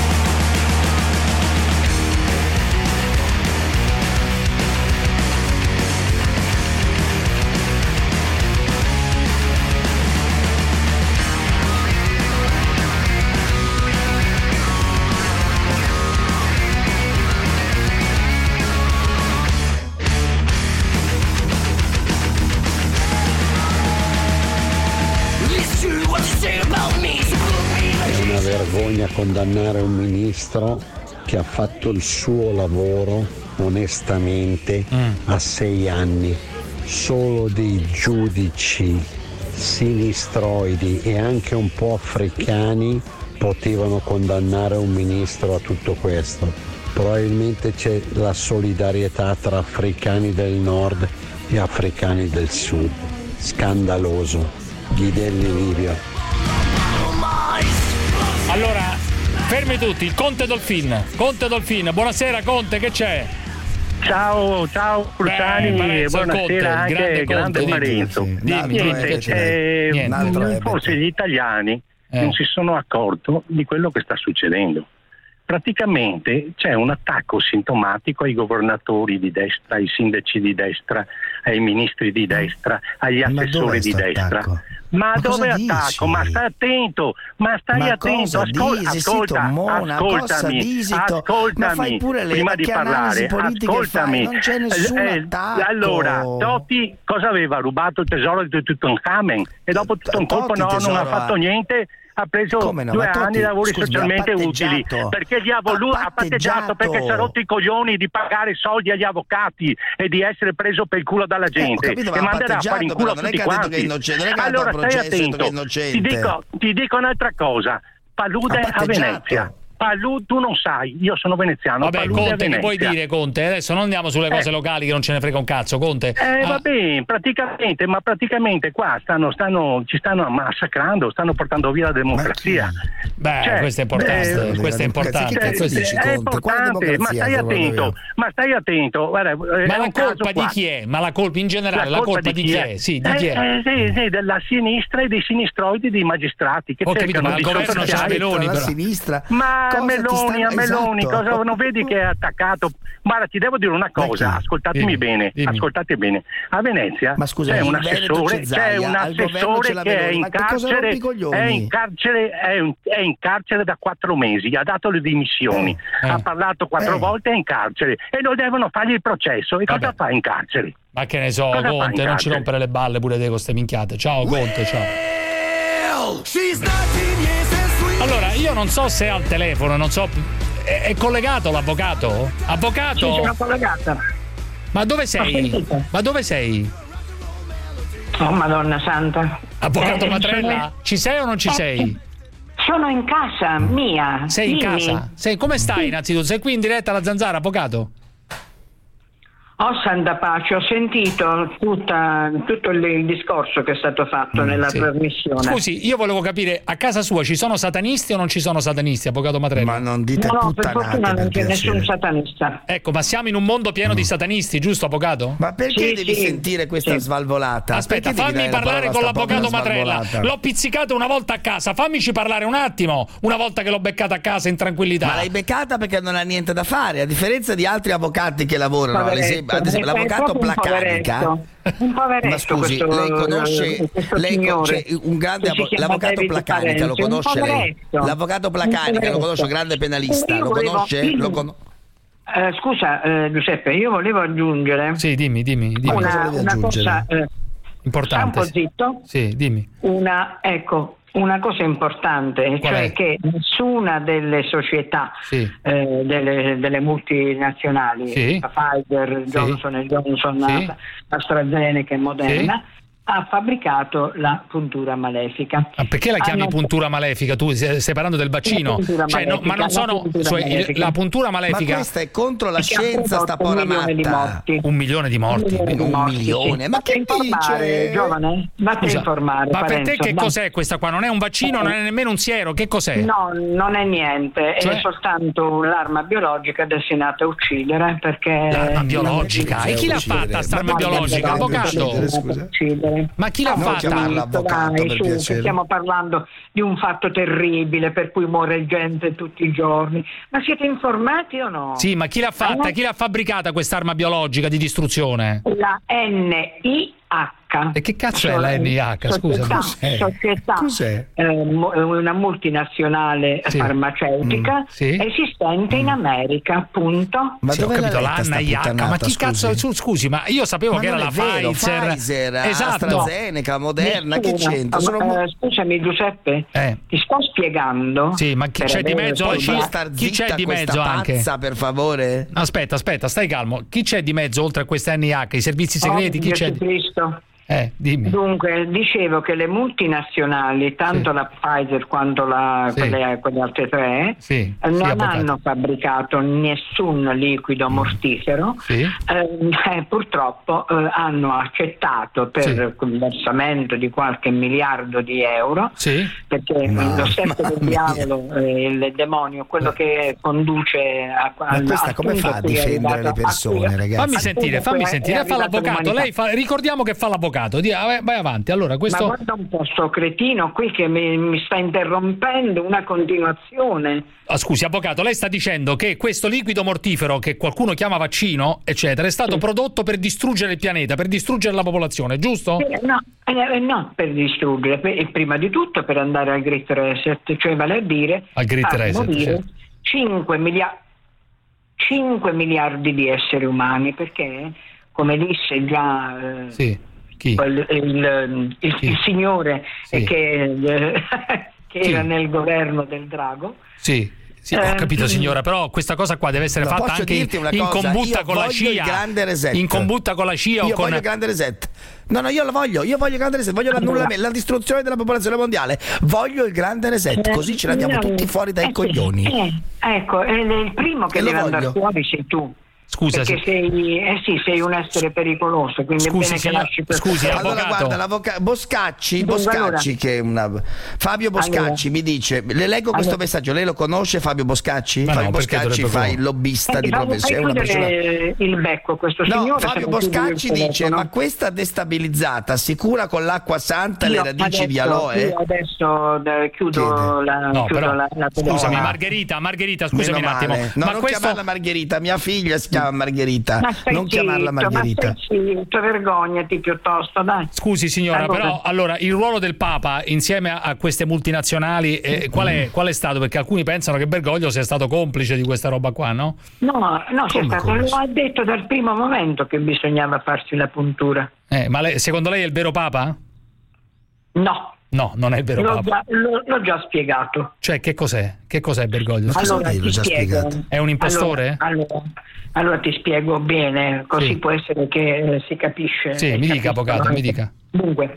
È una vergogna condannare un ministro che ha fatto il suo lavoro onestamente a sei anni. Solo dei giudici sinistroidi e anche un po' africani potevano condannare un ministro a tutto questo. Probabilmente c'è la solidarietà tra africani del nord e africani del sud. Scandaloso. Ghidelli Livio. Allora, fermi tutti, il Conte Dolfin. Conte Dolfin, buonasera Conte, che c'è? Ciao, ciao Cruciani, Beh, Parenzo, buonasera Conte, il anche grande grande Conte, Parenzo. dimmi, dimmi, Niente, dimmi, eh, niente. mh, forse gli italiani Eh. non si sono accorti di quello che sta succedendo. Praticamente c'è un attacco sintomatico ai governatori di destra, ai sindaci di destra, ai ministri di destra, agli Ma assessori dov'è di sto destra. attacco? Ma, Ma dove cosa attacco? dici? Ma stai attento, ma stai Ma attento, cosa Ascol- dici, ascolta, Sito Mona, ascoltami, cosa dici, Sito? ascoltami, Ma fai pure le prima di vecchie analisi parlare, politiche, ascoltami. fai, non c'è nessun Eh, attacco. Allora, Totti cosa aveva? Rubato il tesoro di Tutankhamen e dopo tutto un colpo Totti no, non tesoro ha fatto ha- niente. Ha preso Come no? due Ma Totti, anni di lavori scusami, socialmente ha utili patteggiato. perché gli ha, volu- Ha ha patteggiato perché si è rotto i coglioni di pagare soldi agli avvocati e di essere preso per il culo dalla gente Eh, ho capito, ma e ha manderà a fare in patteggiato, culo però non è tutti che ha detto quanti. che è innocente, non è che ha Allora dato stai processo, ha detto attento, che è innocente. ti dico, ti dico un'altra cosa, palude Ha a patteggiato. Venezia. Palu, tu non sai, io sono veneziano. Vabbè, Palude Conte, che puoi dire, Conte? Adesso non andiamo sulle cose eh. locali che non ce ne frega un cazzo, Conte. Eh, ah. vabbè, praticamente, ma praticamente qua stanno, stanno, ci stanno massacrando, stanno portando via la democrazia. Beh, cioè, questo è importante, eh, questo è importante. Cioè, Questo è, è importante, ma stai attento, ma stai attento. Guarda, ma la colpa di chi è? Ma la colpa in generale, la, la colpa, colpa di chi è? è? Sì, di eh, chi è? Eh, sì, sì, della sinistra e dei sinistroidi dei magistrati che ho capito, ma il governo c'è Meloni, la però. sinistra. Ma cosa Meloni, a Meloni, esatto. cosa non vedi che è attaccato? Guarda, ti devo dire una cosa, ascoltatemi dimmi, bene, dimmi. ascoltate bene. A Venezia ma scusa, c'è un assessore, c'è un assessore che è in carcere, è in carcere, è in, è in carcere da quattro mesi, ha dato le dimissioni, eh, ha parlato quattro eh. volte, è in carcere e non devono fargli il processo. E Vabbè. cosa fa in carcere? Ma che ne so, cosa Conte, non ci rompere le balle pure te con ste minchiate. Ciao Conte, ciao. Allora, io non so se è al telefono, non so. È, è collegato l'avvocato? Avvocato? Sì, sono collegata. Ma dove sei? Ma dove sei? Oh, Madonna Santa. Avvocato Eh, Matrella? sono- Ci sei o non ci Eh, sei? Sono in casa mia. Sei in Dimmi. casa? Sei, come stai innanzitutto? Sei qui in diretta alla Zanzara, avvocato? Oh santa pace, ho sentito tutta, tutto il, il discorso che è stato fatto Mm, nella sì. trasmissione. Scusi, io volevo capire, a casa sua ci sono satanisti o non ci sono satanisti, avvocato Matrella? Ma non dite No, no, per puttanate, fortuna non per c'è piacere. nessun satanista. Ecco, ma siamo in un mondo pieno di satanisti, giusto, avvocato? Ma perché Sì, devi sì. sentire questa Sì. svalvolata? Aspetta, Perché devi fammi dare la parlare parola con a sta l'avvocato povera Matrella. svalvolata? L'ho pizzicato una volta a casa, fammici parlare un attimo, una volta che l'ho beccata a casa in tranquillità. Ma l'hai beccata perché non ha niente da fare, a differenza di altri avvocati che lavorano, ad Poveretto, esempio, ad esempio è l'avvocato proprio un Placanica. poveretto. Un poveretto. Ma scusi, questo, lei conosce questo lei con- signore cioè, un grande che si avvo- chiama l'avvocato David Placanica lo Parenzi, un conosce lei? poveretto. L'avvocato Un Placanica lo poveretto. conosce, grande penalista, Io lo volevo- conosce? Lo con- Eh, scusa eh, Giuseppe, io volevo aggiungere Sì, dimmi, dimmi, dimmi. una, una cosa eh, Importante. sta un po' zitto. Sì, dimmi. Una, ecco, una cosa importante, Qual cioè è? che nessuna delle società Sì. eh, delle, delle multinazionali, Sì. Pfizer, Sì. Johnson and Johnson, Sì. AstraZeneca e Moderna, ha fabbricato la puntura malefica. Ma perché la chiami Hanno- puntura malefica? Tu stai stai parlando del vaccino? La puntura Cioè, no, ma malefica, non la sono. puntura Cioè, il- malefica. la puntura Ma malefica. questa è contro la che ha scienza, sta prodotto un povera milione di matta. morti. Un milione di morti. Un milione di Un morti, milione? sì. Ma Vatti a che informare, dice? giovane? Vatti a Scusa, informare. ma per te Parenzo, che dai. cos'è questa qua? Non è un vaccino, non è nemmeno un siero, che cos'è? No, non è niente, Cioè? è soltanto l'arma biologica destinata a uccidere, perché L'arma biologica? E chi l'ha uccidere? fatta sta arma Ma perché biologica? deve Avvocato? uccidere? uccidere. Ma chi l'ha No, Non fatta? chiamarlo avvocato, Dai, per su, che piacere. stiamo parlando di un fatto terribile per cui muore gente tutti i giorni. Ma siete informati o no? Sì, ma chi l'ha fatta? Eh? Chi l'ha fabbricata quest'arma biologica di distruzione? La N I H. E che cazzo è la N I H? Scusa, Società, cos'è? società Cos'è? eh, mo- una multinazionale Sì. farmaceutica Mm, sì. esistente in America, appunto. Ma Sì, ho dove l'ha capito, letta sta l'Anna I H, ma puttanata, chi cazzo scusi? su- scusi, ma io sapevo Ma che era non la è vero, Pfizer. Pfizer, Esatto. AstraZeneca, Moderna, che Nessuna. c'entra? Ah, Sono ma, mo- eh, scusami Giuseppe, Eh. ti sto spiegando. Sì, ma chi per c'è di avere mezzo la poi Cina? la- star Chi c'è zitta di questa mezzo anche? pazza, per favore? Aspetta, aspetta, stai calmo. Chi c'è di mezzo oltre a questa N I H? I servizi segreti? Oh, Chi c'è? Gesù Cristo. Eh, dimmi. Dunque, dicevo che le multinazionali, tanto Sì. la Pfizer quanto la, Sì. quelle, quelle altre tre, Sì, eh, sì, non avvocato. hanno fabbricato nessun liquido mortifero, Sì. eh, eh, purtroppo eh, hanno accettato per Sì. il versamento di qualche miliardo di euro, Sì. perché No, lo step del mamma diavolo, eh, il demonio, quello che conduce a, a Ma questa al come punto fa a cui è difendere arrivato- le persone, a cui- ragazzi? Fammi al sentire, punto fammi cui è sentire. Fa arrivata l'avvocato. l'umanità. Lei fa, ricordiamo che fa l'avvocato. Dia- vai- vai avanti. Allora, questo. Ma guarda un po' sto cretino qui che mi, mi sta interrompendo una continuazione. Ah, scusi, avvocato, lei sta dicendo che questo liquido mortifero che qualcuno chiama vaccino, eccetera, è stato Sì. prodotto per distruggere il pianeta, per distruggere la popolazione, giusto? Eh, No, eh, no, per distruggere, per- e prima di tutto per andare al Great Reset, cioè vale a dire Al Great far Reset, morire certo. cinque, milia- cinque miliardi di esseri umani, perché, come disse già eh, Sì. Chi? il, il- il- Chi? il signore Sì. che, eh, che Chi? era nel governo del drago, Sì. Sì, ho capito signora, però questa cosa qua deve essere no, fatta anche in, in combutta io con la C I A. Grande reset. In combutta con la C I A io o con voglio il grande reset. No, no, io lo voglio, io voglio il grande reset, voglio l'annullamento, la distruzione della popolazione mondiale. Voglio il grande reset, così ce l'andiamo tutti fuori dai eh, coglioni. Eh, ecco, è il primo che e deve andare fuori sei tu. Scusa, perché sei, eh sì, sei un essere pericoloso, quindi scusi, è bene signor, che lasci per scusi, allora avvocato. guarda, l'avvoca- Boscacci, Dunque, Boscacci allora. che è una Fabio Boscacci allora. mi dice, le leggo questo allora. messaggio, lei lo conosce Fabio Boscacci? Ma Fabio no, Boscacci fa il lobbista Senti, di professione, è una persona. il becco questo No, signore. Fabio Boscacci dice, ma questa destabilizzata si cura con l'acqua santa e le radici adesso, di aloe? Io adesso eh, chiudo, la, No, chiudo però, la, la scusami, no. Margherita, Margherita, scusami Meno un attimo. male. No, ma non questo... chiamarla Margherita, mia figlia si chiama Margherita. Ma stai Non chiamarla zitto, Margherita. Ma stai zitto, vergognati piuttosto, dai. Scusi signora, allora. però allora il ruolo del Papa insieme a, a queste multinazionali eh, qual, è, qual è stato? Perché alcuni pensano che Bergoglio sia stato complice di questa roba qua, no? No, no, c'è Come stato, come? lo ha detto dal primo momento che bisognava farsi la puntura. Eh, ma lei, secondo lei è il vero Papa? No. No, non è il vero L'ho Papa. già, l'ho, l'ho già spiegato. Cioè, che cos'è? Che cos'è Bergoglio? Allora, ti spiego. È un impostore? Allora, allora, allora ti spiego bene, così Sì. può essere che eh, si capisce. Sì, si mi dica, capisce avvocato, anche. mi dica. Dunque,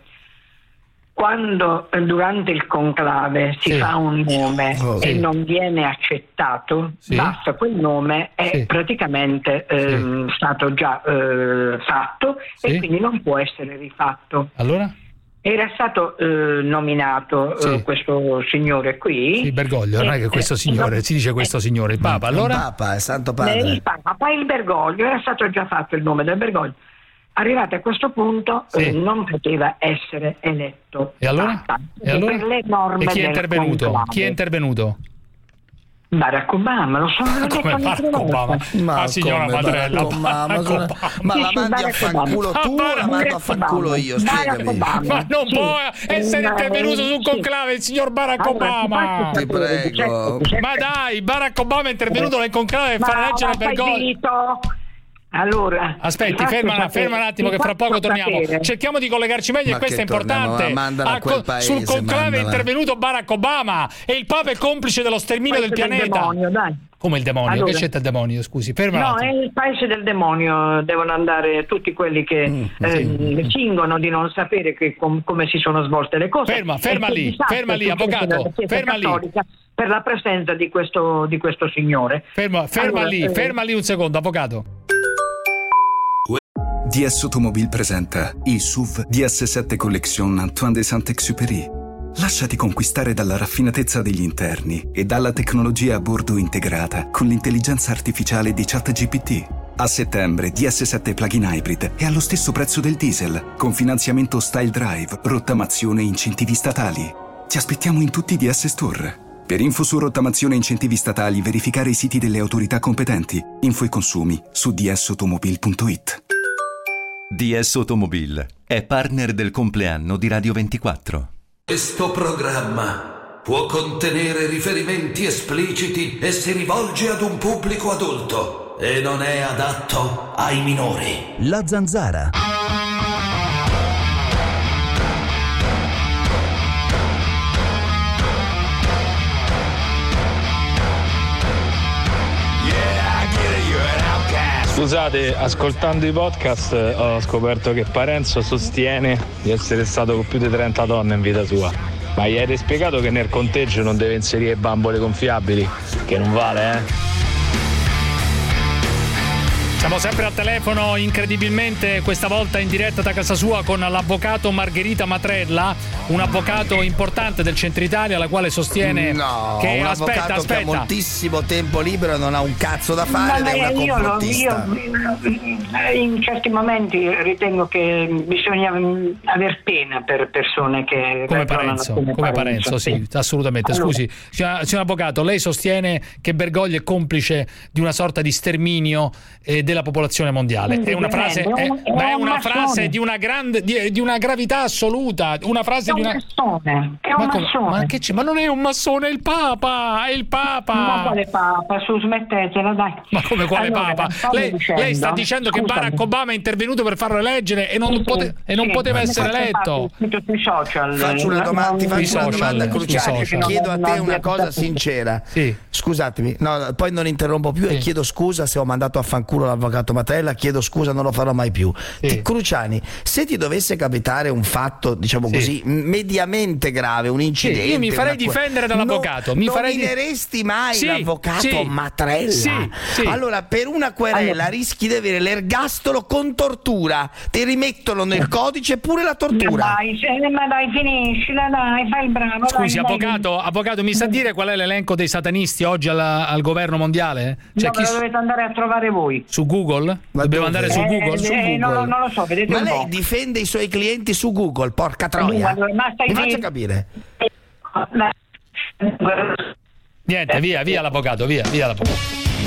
quando eh, durante il conclave si Sì. fa un nome Oh, e sì. non viene accettato, Sì. basta, quel nome è Sì. praticamente ehm, stato già eh, fatto Sì. e quindi non può essere rifatto. Allora? Era stato eh, nominato Sì. eh, questo signore qui. Sì, Bergoglio, non è che questo signore, si dice questo signore, il Papa, allora? Il Papa, è Santo Eh, Padre. il Papa, il Bergoglio, era stato già fatto il nome del Bergoglio. Arrivato a questo punto Sì. eh, non poteva essere eletto. E allora? Papa, E allora? Per le norme E chi è del intervenuto? conclave. Chi è intervenuto? Barack Obama, lo so, l'ho detto Come un'altra Barack volta. Obama? Ma Ah, signora come Madrella, Barack Obama? Barack Ma- Obama. Ma Sì, la sì, mandi a Barack fanculo Obama. tu o la mando a Barack fanculo Obama. io? Barack Spiegami. Obama. Ma non Sì. può essere Eh, intervenuto sul sì. conclave il signor Barack Allora, Obama. ti Ti prego. Ma dai, Barack Obama è intervenuto nel conclave e Ma fa leggere stai Bergoglio. zitto. Allora, Aspetti, ti faccio ferma, sapere- ferma un attimo ti che fra faccio poco torniamo. sapere- Cerchiamo di collegarci meglio Ma e questo che è importante. torniamo? Mandala a Ah, quel co- paese, sul conclave è mandala. intervenuto Barack Obama e il Papa è complice dello sterminio del Paese del pianeta. demonio, dai. Come il demonio? Allora. Che c'entra il demonio? Scusi, ferma un No, attimo. è il paese del demonio, devono andare tutti quelli che Mm, eh, fingono di non sapere che com- come si sono svolte le cose. Ferma, ferma E che lì, di fatto ferma lì, succede avvocato, nella Chiesa ferma lì. Cattolica per la presenza di questo, di questo signore. Ferma, ferma Allora, lì, eh, ferma lì un secondo, avvocato. D S Automobil presenta il S U V D S sette Collection Antoine de Saint-Exupéry. Lasciati conquistare dalla raffinatezza degli interni e dalla tecnologia a bordo integrata con l'intelligenza artificiale di ChatGPT. A settembre D S sette Plug-in Hybrid è allo stesso prezzo del diesel, con finanziamento Style Drive, rottamazione e incentivi statali. Ti aspettiamo in tutti i D S Store. Per info su rottamazione e incentivi statali, verificare i siti delle autorità competenti. Info e consumi su d s automobil punto it. D S Automobil è partner del compleanno di Radio ventiquattro. Questo programma può contenere riferimenti espliciti e si rivolge ad un pubblico adulto e non è adatto ai minori. La Zanzara. Scusate, ascoltando i podcast ho scoperto che Parenzo sostiene di essere stato con più di trenta donne in vita sua. Ma gli avete spiegato che nel conteggio non deve inserire bambole gonfiabili? Che non vale, eh? Siamo sempre al telefono, incredibilmente questa volta in diretta da casa sua con l'avvocato Margherita Matrella, un avvocato importante del Centro Italia, la quale sostiene No, che un aspetta, avvocato aspetta. che ha moltissimo tempo libero e non ha un cazzo da fare ed Ma è una io, lo- complottista. io in certi momenti ritengo che bisogna mm, aver pena per persone che Come ragionano Parenzo, come Parenzo, Parenzo, sì, assolutamente. Allora. Scusi, signor, signor avvocato, lei sostiene che Bergoglio è complice di una sorta di sterminio eh, della della popolazione mondiale. È una frase, è, è, è una frase di una grande di, di una gravità assoluta, una frase è di un una massone, è un ma, come, massone. ma che c'è? Ma non è un massone, è il Papa, è il Papa. Ma quale Papa? Su, smettetela, dai. Ma come quale allora, Papa? Lei, dicendo, lei sta dicendo scusami. che Barack Obama è intervenuto per farlo eleggere e non, sì, pote- sì, e non sì, poteva sì, essere eletto. Sui social. Faccio una domanda, ti faccio una social, domanda cruciale. social. Chiedo a te una cosa sincera. Sì. Scusatemi, no, poi non interrompo più sì. e chiedo scusa se ho mandato a fanculo l'avvocato Mattarella, chiedo scusa, non lo farò mai più. Sì. Ti, Cruciani, se ti dovesse capitare un fatto, diciamo sì. così, mediamente grave, un incidente, sì, io mi farei difendere dall'avvocato. Non mi farei nomineresti mai sì, l'avvocato sì, Mattarella? Sì, sì. Allora, per una querela allora. rischi di avere l'ergastolo con tortura. Ti rimettono nel codice pure la tortura. Dai, ma dai, finiscila, dai, fai il bravo. Scusi, dai, avvocato, dai. avvocato, mi sa dire qual è l'elenco dei satanisti oggi alla, al governo mondiale? Cioè, no, chi... lo dovete andare a trovare voi. Su Google? Ma Dobbiamo dove? andare su eh, Google? Eh, su eh, Google. No, non lo so, vedete Ma un lei po'. difende i suoi clienti su Google, porca troia. Allora, ma stai Mi di... faccia capire. Niente, via, via l'avvocato, via, via l'avvocato.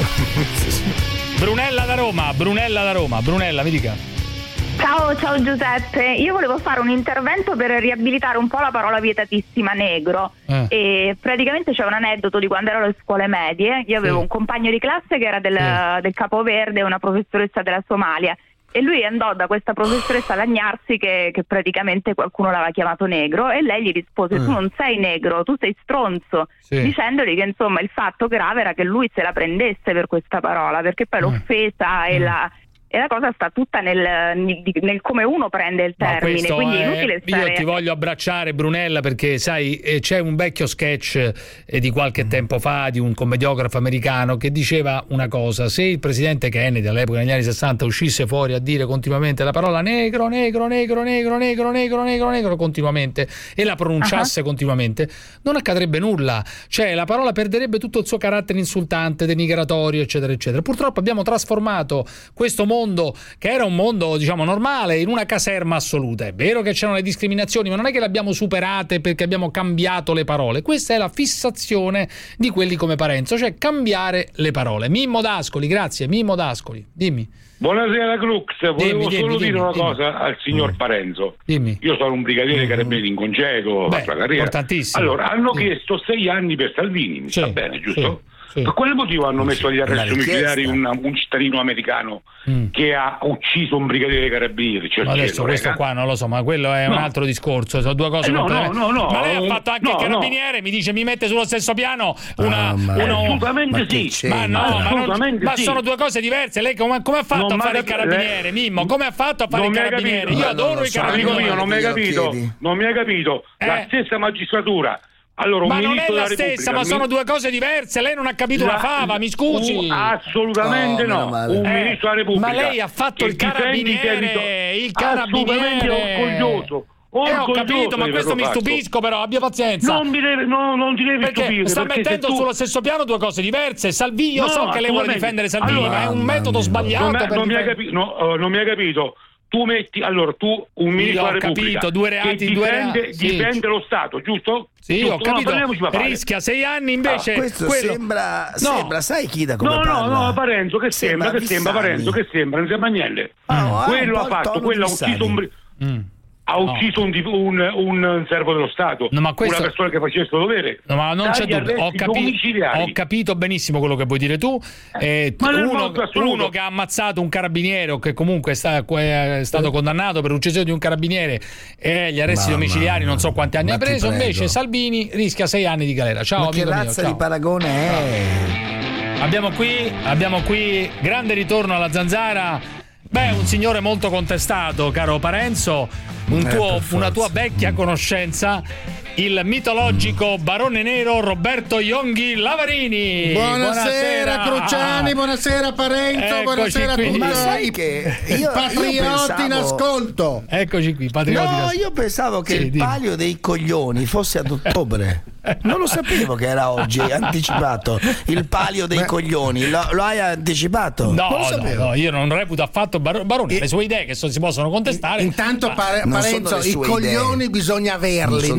Brunella da Roma, Brunella da Roma, Brunella, mi dica. Ciao, ciao Giuseppe, io volevo fare un intervento per riabilitare un po' la parola vietatissima negro eh. e praticamente c'è un aneddoto di quando ero alle scuole medie. Io avevo sì. un compagno di classe che era del, sì. del Capo Verde, una professoressa della Somalia, e lui andò da questa professoressa a lagnarsi che, che praticamente qualcuno l'aveva chiamato negro e lei gli rispose eh. tu non sei negro, tu sei stronzo, sì. dicendogli che insomma il fatto grave era che lui se la prendesse per questa parola, perché poi l'offesa eh. e la... E la cosa sta tutta nel, nel, nel come uno prende il termine, quindi è inutile stare... Io ti voglio abbracciare, Brunella, perché sai, c'è un vecchio sketch di qualche mm. tempo fa di un commediografo americano che diceva una cosa: se il presidente Kennedy all'epoca negli anni sessanta uscisse fuori a dire continuamente la parola negro, negro, negro, negro, negro, negro, negro, negro continuamente e la pronunciasse uh-huh. continuamente, non accadrebbe nulla, cioè la parola perderebbe tutto il suo carattere insultante, denigratorio, eccetera eccetera. Purtroppo abbiamo trasformato questo mondo mondo che era un mondo, diciamo, normale in una caserma assoluta. È vero che c'erano le discriminazioni, ma non è che le abbiamo superate perché abbiamo cambiato le parole. Questa è la fissazione di quelli come Parenzo, cioè cambiare le parole. Mimmo D'Ascoli, grazie. Mimmo D'Ascoli, dimmi. Buonasera Crux, volevo dimmi, solo dimmi, dire dimmi, una dimmi. cosa al signor Parenzo. Dimmi. Io sono un brigadiere Mm. carabinieri in congedo, Beh, la carriera. importantissimo. Allora, hanno Sì. chiesto sei anni per Salvini, mi Sì, sta bene, giusto? sì, sì. Per quale motivo hanno messo agli arresti domiciliari un, un cittadino americano Mm. che ha ucciso un brigadiere carabinieri? Cioè Ma adesso cielo, questo raga. qua non lo so, ma quello è No. un altro discorso, sono due cose Eh, no, completamente- no, no, no. Ma lei ha fatto anche No, il no. carabiniere, mi dice mi mette sullo stesso piano una, Ah, ma- uno- assolutamente ma che sì. c'è? Ma no, Ma ma, non- assolutamente ma sì. sono due cose diverse. Lei come, come ha fatto Non a fare m'ha il capi- carabiniere, lei- Mimmo? Come ha fatto a fare Non il mi hai carabiniere? capito. Io adoro i Amico carabinieri. mio, non mi hai Glielo capito, chiedi. non mi hai capito. La Eh. stessa magistratura. Allora, un Ma non è ministro la della stessa, Repubblica, ma mi- sono due cose diverse. Lei non ha capito La- una fava, mi scusi. Uh, assolutamente No, meno no. male. Un Eh, ministro della Repubblica. ma lei ha fatto che il difende i carabiniere, territori- il Assolutamente carabiniere. orgoglioso. Eh, ho Orgoglioso capito, ma di questo mi averlo fatto. stupisco, però abbia pazienza. Non, mi deve, no, non ti devi Perché stupire. sta perché mettendo se tu... sullo stesso piano due cose diverse. Salvini, io No, so che lei vuole assolutamente. difendere Salvini, Allora, ma è un metodo sbagliato. Non, per non mi hai difendere- capito, no, eh, non mi hai capito. Tu metti, allora tu, un ministro ho della Repubblica capito, due reati, che due difende, reati, sì. difende lo Stato, giusto? Sì, Giusto? ho capito. No, parliamoci papà. Rischia sei anni invece. Ah, questo quello... sembra, No. sembra, sai chi da come No, no, parla? no, Parenzo, che sembra, Sembra che sembra, Vissani. Parenzo, che sembra, non sembra Agnelli. Ah, Quello un ha po' il fatto, tono quello ha di ucciso Vissani. un... bri- Mm. Ha ucciso un, un, un servo dello Stato, No, ma questo- una persona che faceva il suo dovere. No, ma non c'è Dagli dubbio, ho, arresti capi- domiciliari. ho capito benissimo quello che vuoi dire tu. Eh, Ma nel uno, modo assoluto. uno che ha ammazzato un carabiniere o che comunque è sta- è stato condannato per l'uccisione di un carabiniere e gli arresti Mamma domiciliari mia. non so quanti anni Ma ha ti preso, prego. invece Salvini rischia sei anni di galera. Ciao Ma che amico mio, razza ciao. di paragone è? Abbiamo qui, abbiamo qui grande ritorno alla Zanzara. Beh, un signore molto contestato, caro Parenzo, un Eh, tuo- per forza. una tua vecchia conoscenza, il mitologico barone nero Roberto Ionghi Lavarini. Buonasera, Cruciani, buonasera Parenzo, Eccoci buonasera qui. a tutti Ma sai che io- i io patrioti in pensavo- ascolto. Eccoci qui, patrioti. No, da- io pensavo che Sì, il dimmi. palio dei coglioni fosse ad ottobre. Non lo sapevo che era oggi, anticipato. Il palio dei Beh. coglioni, lo, lo hai anticipato? No, non lo no, sapevo. no, io non reputo affatto Bar- Barone, E- le sue idee che so- si possono contestare. Intanto, ma- Pare- non Parenzo, sono le i sue coglioni idee. bisogna Non averli, sono le non sue idee.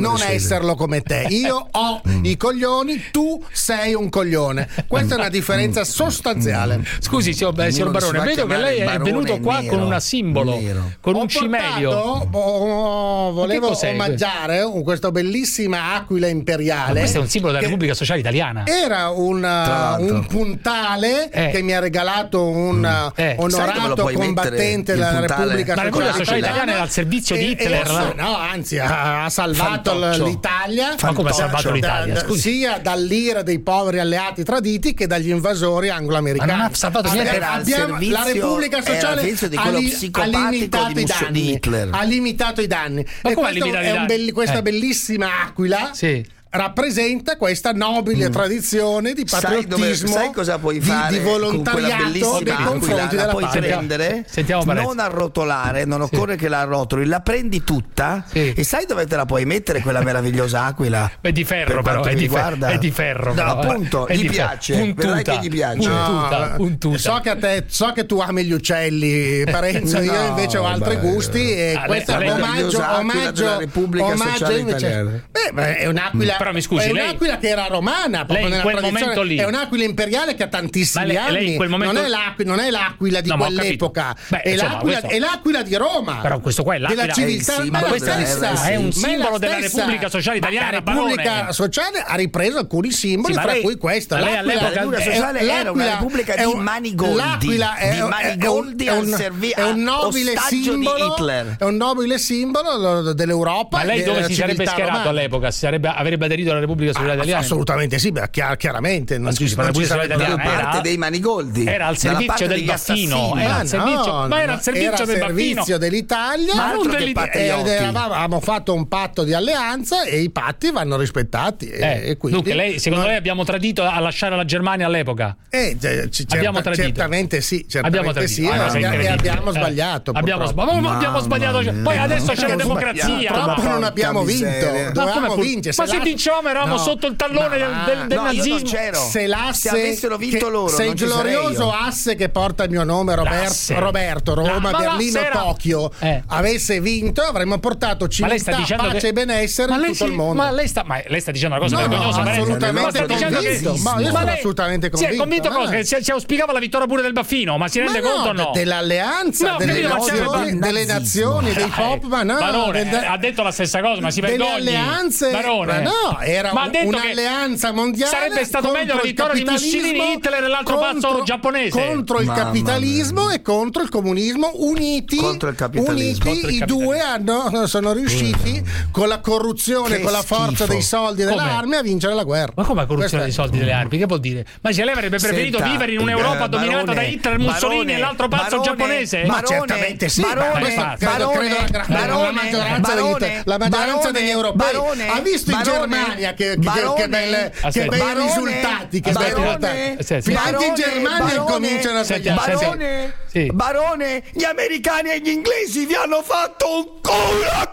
esserlo come te. Io ho i coglioni, tu sei un coglione. Questa è una differenza sostanziale. Scusi, signor, beh, signor Barone, vedo che lei è venuto qua nero, con una simbolo, nero. con un ho cimelio. Portato, oh, volevo omaggiare questa bellissima aquila imperiale. Ma questo è un simbolo della Repubblica Sociale Italiana. Era un, un puntale eh. che mi ha regalato un eh. onorato combattente della Repubblica Sociale, la Repubblica Sociale Italiana era al servizio di Hitler. E, e, no, anzi, ha, ha salvato Fantoccio. l'Italia. Ma come ha salvato l'Italia? Da, sia dall'ira dei poveri alleati traditi che dagli invasori anglo-americani. Ma non ha salvato niente. Era abbiamo, servizio, la Repubblica Sociale di ha, li, ha limitato di i danni. Di Hitler. Ha limitato i danni. Ma e come questo ha è un belli, questa eh. bellissima aquila. Sì. Rappresenta questa nobile mm. tradizione di patriottismo, sai, dove, sai cosa puoi fare di, di volontariato nei confronti della puoi patria. Prendere, Sentiamo non arrotolare, non occorre sì. che la arrotoli, la prendi tutta sì. e sai dove te la puoi mettere quella meravigliosa aquila? È di ferro, per però è di, fer- è di ferro. No, però, appunto, è gli di piace. Puntuta, che gli piace. Puntuta, no, puntuta. So che a te, so che tu ami gli uccelli, Parenzo. no, io invece ho altri beh, gusti e ah, questo è un omaggio, omaggio, omaggio invece. Beh, è un'aquila. Però mi scusi, lei Aquila che era romana, proprio lei in quel momento lì è un'aquila imperiale che ha tantissimi lei, anni. Lei in quel momento... non, è l'aquila, non è l'aquila di no, quell'epoca, Beh, è, insomma, l'aquila, questo... è l'aquila di Roma. Però questo qua è l'aquila della civiltà, è, ma questo stessa, è un simbolo ma della stessa. Repubblica Sociale Italiana. La Repubblica Barone. Sociale ha ripreso alcuni simboli, sì, fra lei, cui questa. Lei all'epoca la Repubblica Sociale era una Repubblica di manigoldi. L'aquila è, di manigoldi è, un, è un nobile simbolo, è un nobile simbolo dell'Europa. Ma lei dove si sarebbe schierato romana. all'epoca? Si sarebbe, avrebbe aderito alla Repubblica Sociale Italiana? Assolutamente sì, beh, chiar- chiaramente non ci sono parte dei manigoldi. Era al servizio del Baffino, era al servizio, ma era al servizio del servizio dell'Italia, ma non degli, avevamo fatto un patto di alleanza e i patti vanno rispettati. Eh, e quindi, dunque, lei, secondo no, lei abbiamo tradito a lasciare la Germania all'epoca? Eh, c- c- abbiamo tradito. Certamente sì, certamente abbiamo tradito. sì, Ah, e abbiamo, abbiamo eh, sbagliato. Abbiamo, sbagliato. Ma abbiamo sbagliato. Mia. Poi adesso c'è la democrazia. Purtroppo non abbiamo vinto. Dovevamo vincere. Ma se vincevamo eravamo no, sotto il tallone del, del, del no, nazismo. Se l'asse, se avessero vinto che, loro, se il glorioso asse che porta il mio nome, Roberto, Roberto Roma, la, Berlino, era... Tokyo, eh. avesse vinto, avremmo portato civiltà, pace che... e benessere in tutto si... il mondo. Ma lei sta, ma lei sta dicendo una cosa no, vergognosa, no, assolutamente convinto. Che... Ma io sono assolutamente convinto. Si è convinto cosa? Che si auspicava la vittoria pure del Baffino, ma si rende conto o no? Dell'alleanza, delle nazioni, delle nazioni, dei pop, ma no. Barone ha detto la stessa cosa, ma si vergogni. Delle alleanze, Barone. no, era un'alleanza mondiale. Sarebbe stato meglio la vittoria di Mussolini, Hitler e l'altro pazzo giapponese contro il Mamma capitalismo mia. e contro il comunismo uniti, contro il capitalismo. uniti contro il i due hanno, sono riusciti mm. con la corruzione, che con la forza schifo. dei soldi e delle come? armi a vincere la guerra. Ma come corruzione dei soldi e delle armi? Che vuol dire? Ma se lei avrebbe preferito Senta, vivere in un'Europa eh, dominata barone, da Hitler, Mussolini barone, e l'altro pazzo barone, giapponese? Ma certamente sì, barone, ma credo, credo la, barone, la maggioranza, barone, degli, la maggioranza barone, degli europei barone, ha visto in Germania che, che, che, belle, che bei barone, risultati che barone, risultati. Anche in Germania cominciano a svegliarsi. Barone, sì. barone, gli americani e gli inglesi vi hanno fatto un culo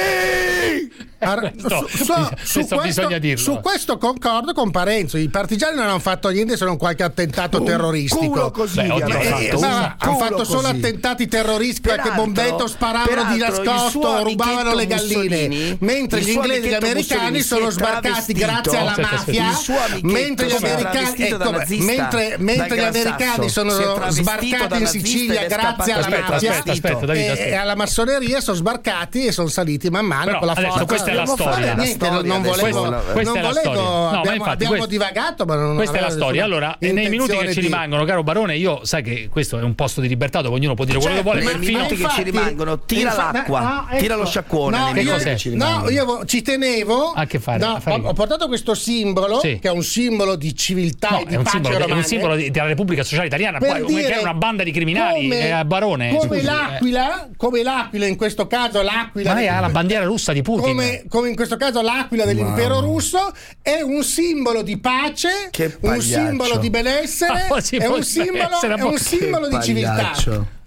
così! Ar- no, su, su, su, questo, su questo concordo con Parenzo. I partigiani non hanno fatto niente se non qualche attentato un terroristico. Così, Beh, hanno eh, fatto, ma, hanno fatto solo così. attentati terroristici, qualche bombetto sparavano di nascosto, rubavano le galline, mentre gli inglesi e gli americani sono sbarcati grazie alla mafia, mentre gli americani mentre, mentre gli americani sono sbarcati in Sicilia grazie alla mafia e alla massoneria, sono sbarcati e sono saliti man mano con la forza. Questa è la storia. Niente, non volevo, questa non è la volevo storia. No, abbiamo, infatti, abbiamo questo, divagato, ma non questa è la storia. Allora, nei minuti che ci di... rimangono, caro Barone, io sai che questo è un posto di libertà dove ognuno può dire quello certo, che vuole. Nei minuti infatti, che ci rimangono, tira infatti, l'acqua, no, ecco, tira lo sciacquone. No, nei io, che ci no io ci tenevo. A che fare? No, a fare ho, ho portato questo simbolo, sì. che è un simbolo di civiltà no, e di è un pace simbolo, romane. È un simbolo della Repubblica Sociale Italiana, poi, che è una banda di criminali, come, eh, Barone. Come scusi, l'aquila, eh. come l'aquila in questo caso, l'aquila. Ma lei del, ha la bandiera russa di Putin. Come, come in questo caso l'aquila dell'impero wow. russo è un simbolo di pace, un simbolo di benessere, è un simbolo, è un simbolo di civiltà.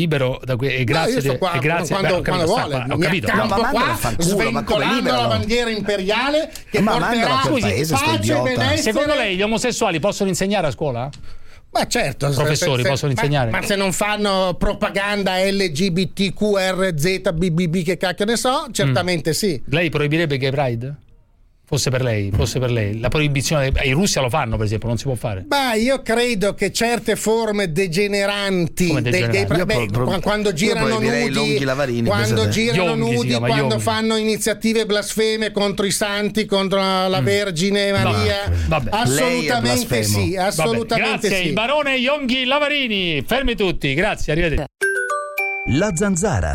libero da que- e grazie, no, io sto qua, e grazie quando, beh, quando sta, vuole ho mi capito. accampo ma qua fanculo, sventolando la bandiera imperiale che ma porterà scusi, paese, pace e benessere. Secondo lei gli omosessuali possono insegnare a scuola? Ma certo, professori se, se, possono insegnare. Ma, ma se non fanno propaganda L G B T Q R Z B B B che cacchio ne so, certamente mm. sì. Lei proibirebbe Gay Pride? Fosse per lei, fosse per lei. La proibizione, in Russia lo fanno per esempio, non si può fare. Beh, io credo che certe forme degeneranti, Come degeneranti? Dei, dei, beh, pro, pro, quando girano nudi, Lavarini, quando girano Yonghi nudi, chiama, quando Yonghi. fanno iniziative blasfeme contro i santi, contro la Vergine Maria, no, vabbè. assolutamente sì, assolutamente Grazie, sì. il barone Yonghi Lavarini, fermi tutti, grazie, arrivederci. La Zanzara.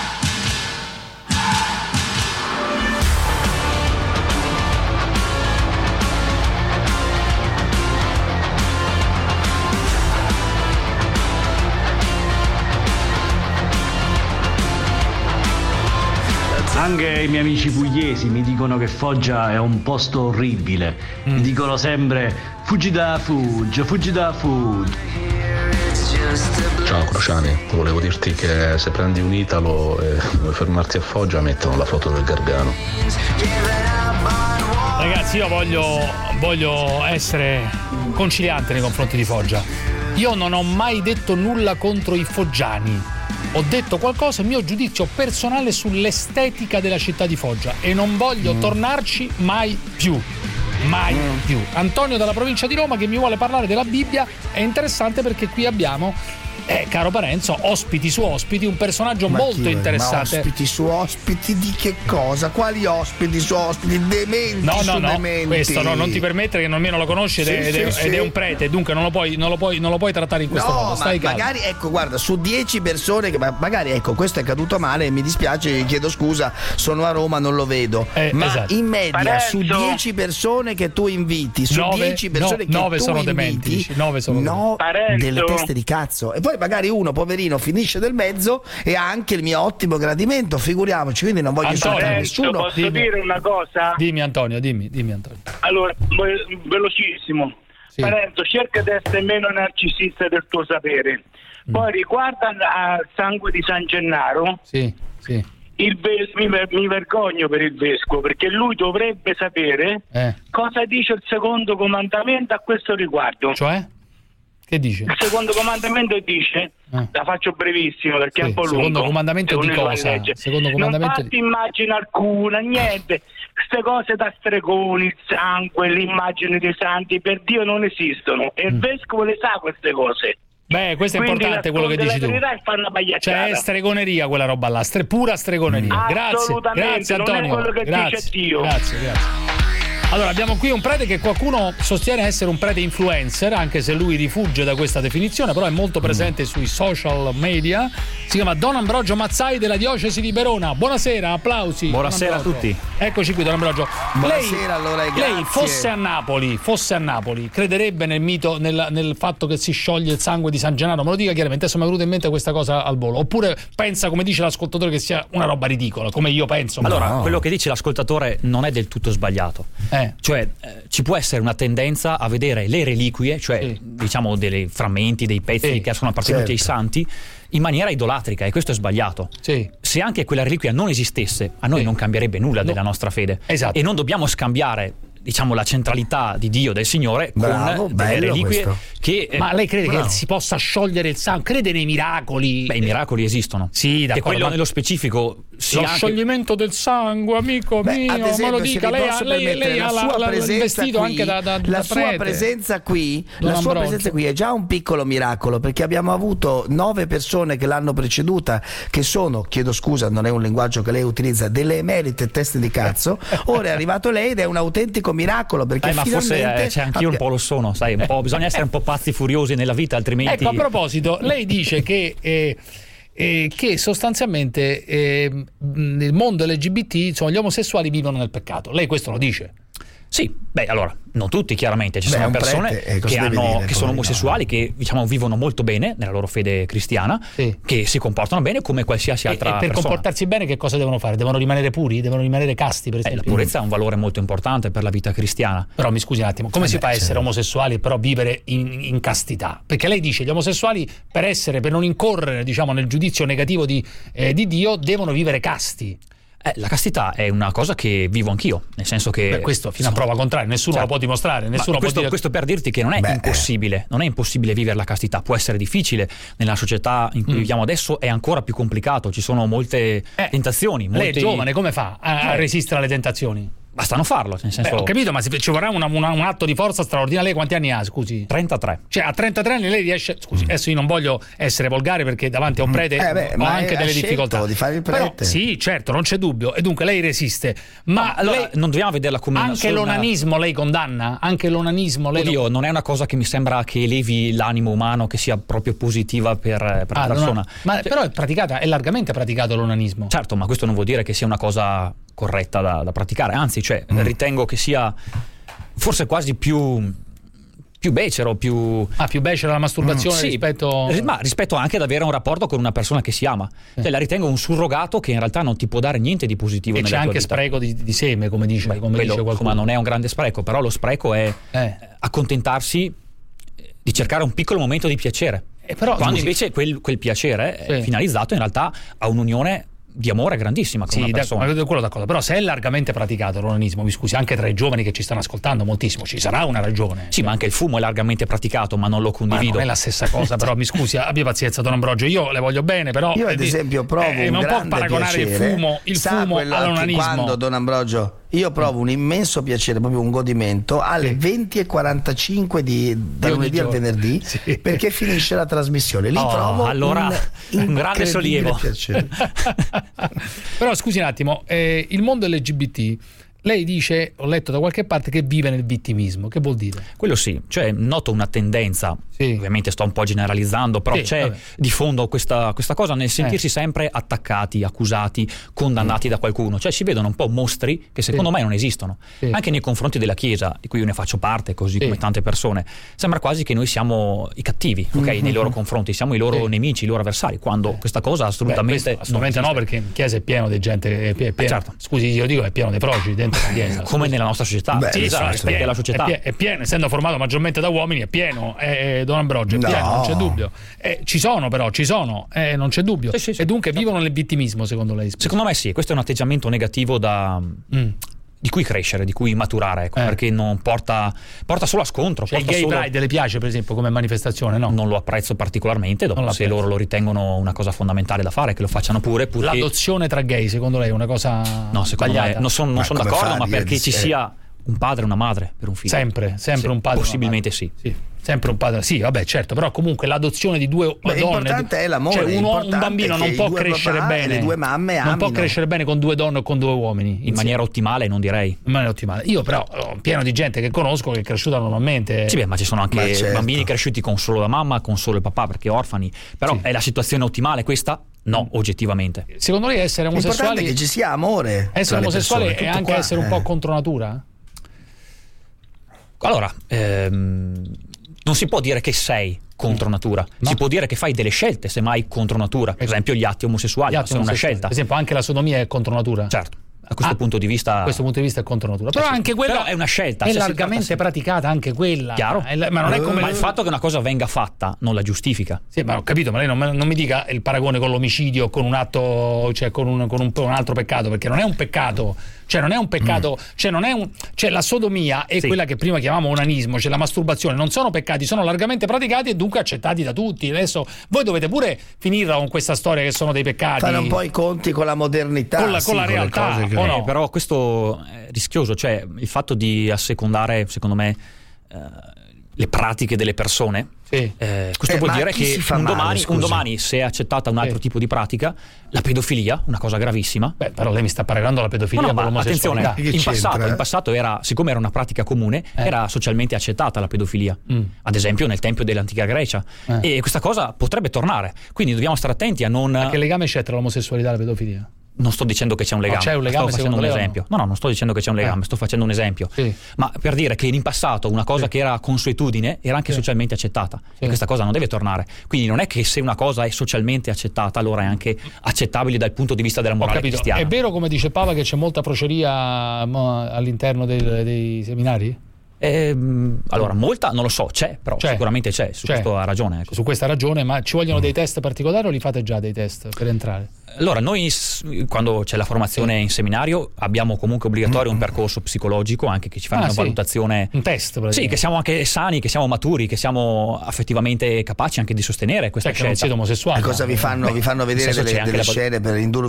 Anche i miei amici pugliesi mi dicono che Foggia è un posto orribile. Mm. Mi dicono sempre fuggi da Fuggia, fuggi da Fuggia. Ciao Crociani, volevo dirti che se prendi un Italo e vuoi fermarti a Foggia mettono la foto del Gargano. Ragazzi, io voglio, voglio essere conciliante nei confronti di Foggia. Io non ho mai detto nulla contro i foggiani. Ho detto qualcosa, il mio giudizio personale sull'estetica della città di Foggia e non voglio mm. tornarci mai più. Mai mm. più. Antonio dalla provincia di Roma che mi vuole parlare della Bibbia è interessante perché qui abbiamo, eh, caro Parenzo, ospiti su ospiti, un personaggio ma molto chi, interessante. Ma ospiti su ospiti di che cosa? Quali ospiti su ospiti? Dementi no, su no, no, dementi. questo no, non ti permettere che nemmeno lo conosci ed, sì, ed, sì, ed, sì. ed è un prete, dunque non lo puoi, non lo puoi, non lo puoi trattare in questo no, modo. Stai ma calmo. magari ecco, guarda, su dieci persone che ma magari ecco, questo è caduto male, mi dispiace, chiedo scusa, sono a Roma, non lo vedo. Eh, ma esatto. in media Parenzo. su dieci persone che tu inviti, su dieci persone no, che nove tu sono inviti, dementi, nove sono no, Parenzo. delle teste di cazzo. E poi magari uno poverino finisce del mezzo e ha anche il mio ottimo gradimento, figuriamoci, quindi non voglio Antonio, insultare Parenzo, nessuno. posso Dimmi. dire una cosa? Dimmi Antonio, dimmi, dimmi Antonio. Allora, ve- velocissimo. Sì. Parenzo, cerca di essere meno narcisista del tuo sapere. Poi riguardo al sangue di San Gennaro, Sì, sì. il ves- mi, ver- mi vergogno per il vescovo, perché lui dovrebbe sapere Eh. cosa dice il secondo comandamento a questo riguardo. Cioè? Che dice? Il secondo comandamento dice, Eh. la faccio brevissimo perché Sì, è un po' lungo. secondo comandamento devo di dirlo cosa? in legge. Secondo comandamento non fatti immagine alcuna, niente. Queste cose da stregoni, il sangue, l'immagine dei santi, per Dio non esistono. E il Mm. vescovo le sa queste cose. Beh, questo è Quindi importante quello che dici tu. La verità è fare una pagliacciata. Cioè, è stregoneria quella roba là, stre- pura stregoneria. Mm. Grazie, Assolutamente, grazie non è Antonio. quello che grazie, dice Dio. grazie, grazie. Allora, abbiamo qui un prete che qualcuno sostiene essere un prete influencer, anche se lui rifugge da questa definizione, però è molto presente sui social media. Si chiama Don Ambrogio Mazzai della diocesi di Verona. Buonasera, applausi. Buonasera Don a tutti. Eccoci qui, Don Ambrogio. Buonasera, lei, allora, e lei grazie. fosse a Napoli, fosse a Napoli, crederebbe nel mito, nel, nel fatto che si scioglie il sangue di San Gennaro? Me lo dica chiaramente, adesso mi è venuta in mente questa cosa al volo. Oppure pensa, come dice l'ascoltatore, che sia una roba ridicola, come io penso? Allora, no. quello che dice l'ascoltatore non è del tutto sbagliato. Eh. Cioè, eh, ci può essere una tendenza a vedere le reliquie, cioè Sì. diciamo dei frammenti, dei pezzi Sì, che sono appartenuti certo. ai santi, in maniera idolatrica, e questo è sbagliato. Sì. Se anche quella reliquia non esistesse, a noi Sì. non cambierebbe nulla No. della nostra fede. Esatto. E non dobbiamo scambiare, diciamo, la centralità di Dio, del Signore, Bravo, con delle bello reliquie questo. che eh, Ma lei crede Bravo. che si possa sciogliere il sangue? Crede nei miracoli? beh, i miracoli esistono. Sì, e d'accordo, quello ma- nello specifico sia Lo anche- scioglimento del sangue, amico Beh, mio, ad esempio, me lo se dica. mi Lei, posso ha, lei, permettere, lei ha la la, sua la, il presenza vestito qui, anche da, da, la da sua prete. presenza qui Don la sua Ambrogio. presenza qui è già un piccolo miracolo, perché abbiamo avuto nove persone che l'hanno preceduta, che sono, chiedo scusa, non è un linguaggio che lei utilizza, delle emerite teste di cazzo. Ora è arrivato lei ed è un autentico miracolo, perché Eh, ma forse finalmente eh, c'è anch'io un po' lo sono, sai, un po', bisogna essere un po' pazzi furiosi nella vita, altrimenti. Ecco, a proposito, lei dice che eh, eh, che sostanzialmente eh, nel mondo L G B T, insomma, gli omosessuali vivono nel peccato. Lei questo lo dice? Sì, beh, allora, non tutti chiaramente, ci Beh, sono un persone prete, eh, cosa che, deve hanno, dire, che sono poi, omosessuali, che diciamo vivono molto bene nella loro fede cristiana, Sì. che si comportano bene come qualsiasi E, altra e per persona. comportarsi bene che cosa devono fare? Devono rimanere puri? Devono rimanere casti, per Eh, la esempio? purezza è un valore molto importante per la vita cristiana. Però mi scusi un attimo, come Eh si beh, fa a essere sì. omosessuali e però vivere in, in castità? Perché lei dice gli omosessuali, per essere, per non incorrere, diciamo, nel giudizio negativo di, eh, di Dio, devono vivere casti. Eh, la castità è una cosa che vivo anch'io, nel senso che Beh, questo fino a prova contraria, nessuno Certo. lo può dimostrare, Ma nessuno questo, può dire... questo per dirti che non è Beh, impossibile, non è impossibile vivere la castità, può essere difficile nella società in cui Mm. viviamo adesso, è ancora più complicato, ci sono molte Eh, tentazioni. Lei molti- è giovane, come fa a, a Eh. resistere alle tentazioni? Basta non farlo, nel senso... Beh, ho capito, ma ci vorrà una, una, un atto di forza straordinario. Lei quanti anni ha, scusi? trentatré. Cioè a trentatré anni lei riesce... Scusi, mm. adesso io non voglio essere volgare perché davanti a un prete eh beh, ho anche delle difficoltà. Di fare il prete. Però, sì, certo, non c'è dubbio. E dunque lei resiste. Ma no, allora, lei... non dobbiamo vederla come una... Anche l'onanismo una... lei condanna? Anche l'onanismo lei... Oddio, lo... non è una cosa che mi sembra che elevi l'animo umano, che sia proprio positiva per, per ah, la persona. Ma cioè... però è praticata, è largamente praticato l'onanismo. Certo, ma questo non vuol dire che sia una cosa corretta da, da praticare, anzi, cioè, mm. ritengo che sia forse quasi più più becero, più ah, più becera la masturbazione mm. sì, rispetto ma rispetto anche ad avere un rapporto con una persona che si ama. Sì. Cioè, la ritengo un surrogato che in realtà non ti può dare niente di positivo e nella c'è tua anche vita. Spreco di, di seme, come dice, Beh, come quello, dice qualcuno. Ma non è un grande spreco, però lo spreco è eh. accontentarsi di cercare un piccolo momento di piacere. E però, quando scusi, invece quel, quel piacere sì. è finalizzato in realtà a un'unione di amore grandissima con sì, una persona. Da, quello d'accordo, però se è largamente praticato l'onanismo, mi scusi, anche tra i giovani che ci stanno ascoltando moltissimo, ci sarà una ragione. Sì, ma anche il fumo è largamente praticato, ma non lo condivido. Ma non è la stessa cosa, però mi scusi, abbia pazienza Don Ambrogio, io le voglio bene, però io ad esempio provo eh, un non grande può paragonare piacere. il fumo, il Sa fumo all'onanismo. Quando Don Ambrogio io provo un immenso piacere, proprio un godimento alle venti e quarantacinque di, da lunedì al venerdì, sì. perché finisce la trasmissione. Lì oh, provo allora un, un grande sollievo. Piacere. Però scusi un attimo, eh, il mondo L G B T, lei dice, ho letto da qualche parte, che vive nel vittimismo. Che vuol dire? Quello sì, cioè noto una tendenza, sì. ovviamente sto un po' generalizzando, però sì, c'è vabbè. di fondo questa, questa cosa nel sentirsi eh. sempre attaccati, accusati, condannati mm. da qualcuno. Cioè si vedono un po' mostri che secondo sì. me non esistono. Sì. Anche nei confronti della Chiesa, di cui io ne faccio parte, così sì. come tante persone. Sembra quasi che noi siamo i cattivi, ok, mm-hmm. nei loro confronti, siamo i loro sì. nemici, i loro avversari, quando sì. questa cosa assolutamente... Beh, assolutamente no, perché in Chiesa è pieno di gente... È pieno, eh, certo. Scusi, io dico è pieno di proci dentro. Chiesa, come nella nostra società. Beh, sì, esatto, è, pieno, la società. È, pieno, è pieno, essendo formato maggiormente da uomini, è pieno. È, Don Ambrogio è no. pieno, non c'è dubbio. Eh, ci sono, però, ci sono, eh, non c'è dubbio. Sì, sì, sì. E dunque vivono nel vittimismo, secondo lei? Spesso. Secondo me sì, questo è un atteggiamento negativo da. Mm. di cui crescere, di cui maturare, ecco, eh. perché non porta porta solo a scontro. Cioè porta il Gay solo... Pride le piace, per esempio, come manifestazione? No, non lo apprezzo particolarmente, dopo se loro lo ritengono una cosa fondamentale da fare, che lo facciano pure. Purché... L'adozione tra gay, secondo lei, è una cosa no, secondo sbagliata? me non sono non son d'accordo, ma perché ci sia un padre e una madre per un figlio. Sempre, sempre sì, un padre. Possibilmente sì. sì. Sempre un padre, sì, vabbè, certo, però comunque l'adozione di due Beh, donne. L'importante è l'amore. Cioè uno, un bambino non può crescere bene. Le due mamme non amino. può crescere bene con due donne o con due uomini. In insieme. maniera ottimale, non direi. In maniera ottimale. Io, però, ho pieno di gente che conosco che è cresciuta normalmente. Sì, beh, ma ci sono anche certo. bambini cresciuti con solo la mamma, con solo il papà, perché orfani. Però sì. è la situazione ottimale questa? No, oggettivamente. Secondo lei essere omosessuali. L'importante è che ci sia amore. Essere omosessuale è anche qua. essere un po' contro natura? Allora, ehm, non si può dire che sei contro natura, no. si può dire che fai delle scelte, semmai contro natura. Per esempio gli atti omosessuali, gli atti sono omosessuali. una scelta. Per esempio anche la sodomia è contro natura? Certo. A questo ah, punto di vista, questo punto di vista è contro natura. Però sì, anche quella però è una scelta. È largamente praticata anche quella. Chiaro. È, ma non è come ma il fatto che una cosa venga fatta non la giustifica. Sì, ma ho capito, ma lei non, non mi dica il paragone con l'omicidio, con un atto, cioè con un, con un, un altro peccato, perché non è un peccato. Cioè non è un peccato, mm. cioè non è un cioè la sodomia e sì. quella che prima chiamavamo onanismo, cioè la masturbazione, non sono peccati, sono largamente praticati e dunque accettati da tutti. Adesso voi dovete pure finirla con questa storia che sono dei peccati. Fare un po' i conti con la modernità, con la, sì, con la con realtà, che... o no? Eh, però questo è rischioso, cioè il fatto di assecondare, secondo me, eh, le pratiche delle persone. Sì. Eh, questo eh, vuol dire che un domani, male, un domani, se è accettata un altro sì. tipo di pratica, la pedofilia, una cosa gravissima. Beh, però lei mi sta paragonando la pedofilia no, con no, attenzione, in passato, in passato era, siccome era una pratica comune, eh. era socialmente accettata la pedofilia. Mm. Ad esempio nel tempio dell'antica Grecia. Eh. E questa cosa potrebbe tornare. Quindi dobbiamo stare attenti a non. Ma che legame c'è tra l'omosessualità e la pedofilia? Non sto dicendo che c'è un legame, no, c'è un legame sto facendo un esempio. No? no, no, non sto dicendo che c'è un legame, eh. sto facendo un esempio. Sì. Ma per dire che in passato una cosa sì. che era consuetudine era anche sì. socialmente accettata. Sì. E questa cosa non deve tornare. Quindi non è che se una cosa è socialmente accettata, allora è anche accettabile dal punto di vista della morale cristiana. È vero, come dice Papa, che c'è molta proceria all'interno dei, dei seminari? Eh, allora, molta non lo so, c'è, però c'è. sicuramente c'è, su c'è. questo ha ragione. Ecco. Su questa ragione, ma ci vogliono mm. dei test particolari o li fate già dei test per entrare? Allora, noi quando c'è la formazione sì. in seminario abbiamo comunque obbligatorio mm-hmm. un percorso psicologico, anche che ci fa ah, una sì. valutazione. Un test, sì, che siamo anche sani, che siamo maturi, che siamo affettivamente capaci anche di sostenere questa cioè, scelta. Che non siete omosessuali. E cosa vi fanno? Beh, vi fanno vedere delle, delle la... scene per indurvi in,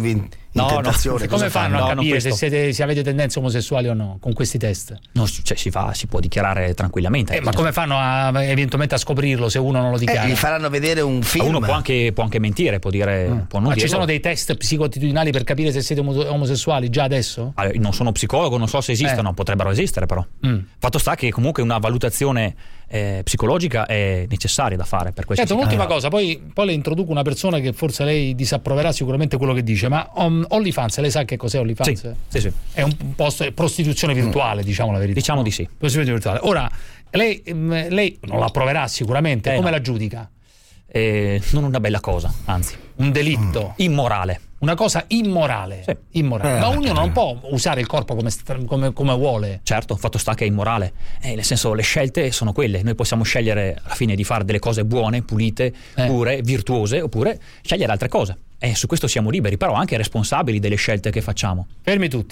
in no, tentazione. no. Come fanno no, a capire se, questo. siete, se avete tendenze omosessuali o no con questi test? No, cioè, si, fa, si può dichiarare tranquillamente. Eh, ma come fanno a, eventualmente a scoprirlo se uno non lo dichiara? Eh, gli faranno vedere un film. Uno può anche, può anche mentire, può dire. Mm. Può non ma dirlo. ci sono dei test psicoattitudinali per capire se siete omosessuali già adesso? Allora, non sono psicologo, non so se esistono, Eh. potrebbero esistere però. Mm. Fatto sta che comunque una valutazione eh, psicologica è necessaria da fare per questo. Certo, un'ultima cosa, poi, poi le introduco una persona che forse lei disapproverà sicuramente quello che dice, ma um, OnlyFans, lei sa che cos'è OnlyFans? Sì, sì, sì. È un posto è prostituzione virtuale, mm. diciamo la verità. Diciamo di sì. Prostituzione virtuale. Ora, lei, lei non la approverà sicuramente, eh, come no. la giudica? Eh, non una bella cosa, anzi. Un delitto. Mm. Immorale. Una cosa immorale. Sì. immorale. Eh. Ma ognuno non può usare il corpo come, come, come vuole. Certo, fatto sta che è immorale. Eh, nel senso, le scelte sono quelle. Noi possiamo scegliere alla fine di fare delle cose buone, pulite, Eh. pure, virtuose, oppure scegliere altre cose. E su questo siamo liberi, però anche responsabili delle scelte che facciamo. Fermi tutti.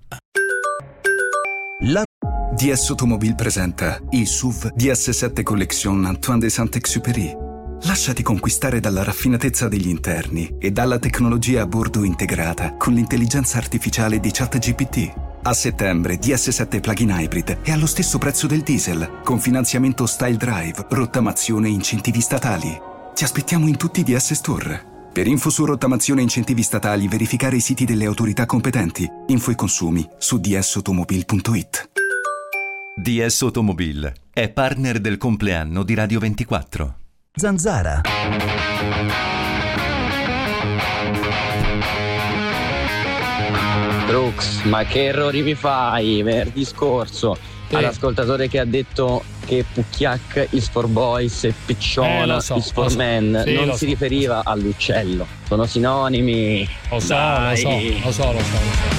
La D S Automobile presenta il S U V D S sette Collection Antoine de Saint-Exupéry. Lasciati conquistare dalla raffinatezza degli interni e dalla tecnologia a bordo integrata con l'intelligenza artificiale di ChatGPT. A settembre D S sette Plug-in Hybrid è allo stesso prezzo del diesel, con finanziamento Style Drive, rottamazione e incentivi statali. Ti aspettiamo in tutti i D S Store. Per info su rottamazione e incentivi statali, verificare i siti delle autorità competenti. Info e consumi su d s automobile punto i t. D S Automobile è partner del compleanno di Radio ventiquattro. Zanzara. Brooks, ma che errori mi fai? Venerdì scorso Sì. all'ascoltatore che ha detto che Pucchiac is for boys e Eh, Picciona lo so, is for lo so. men Sì, non lo si so. riferiva all'uccello, sono sinonimi. Lo so, lo Dai. so, lo so, lo so.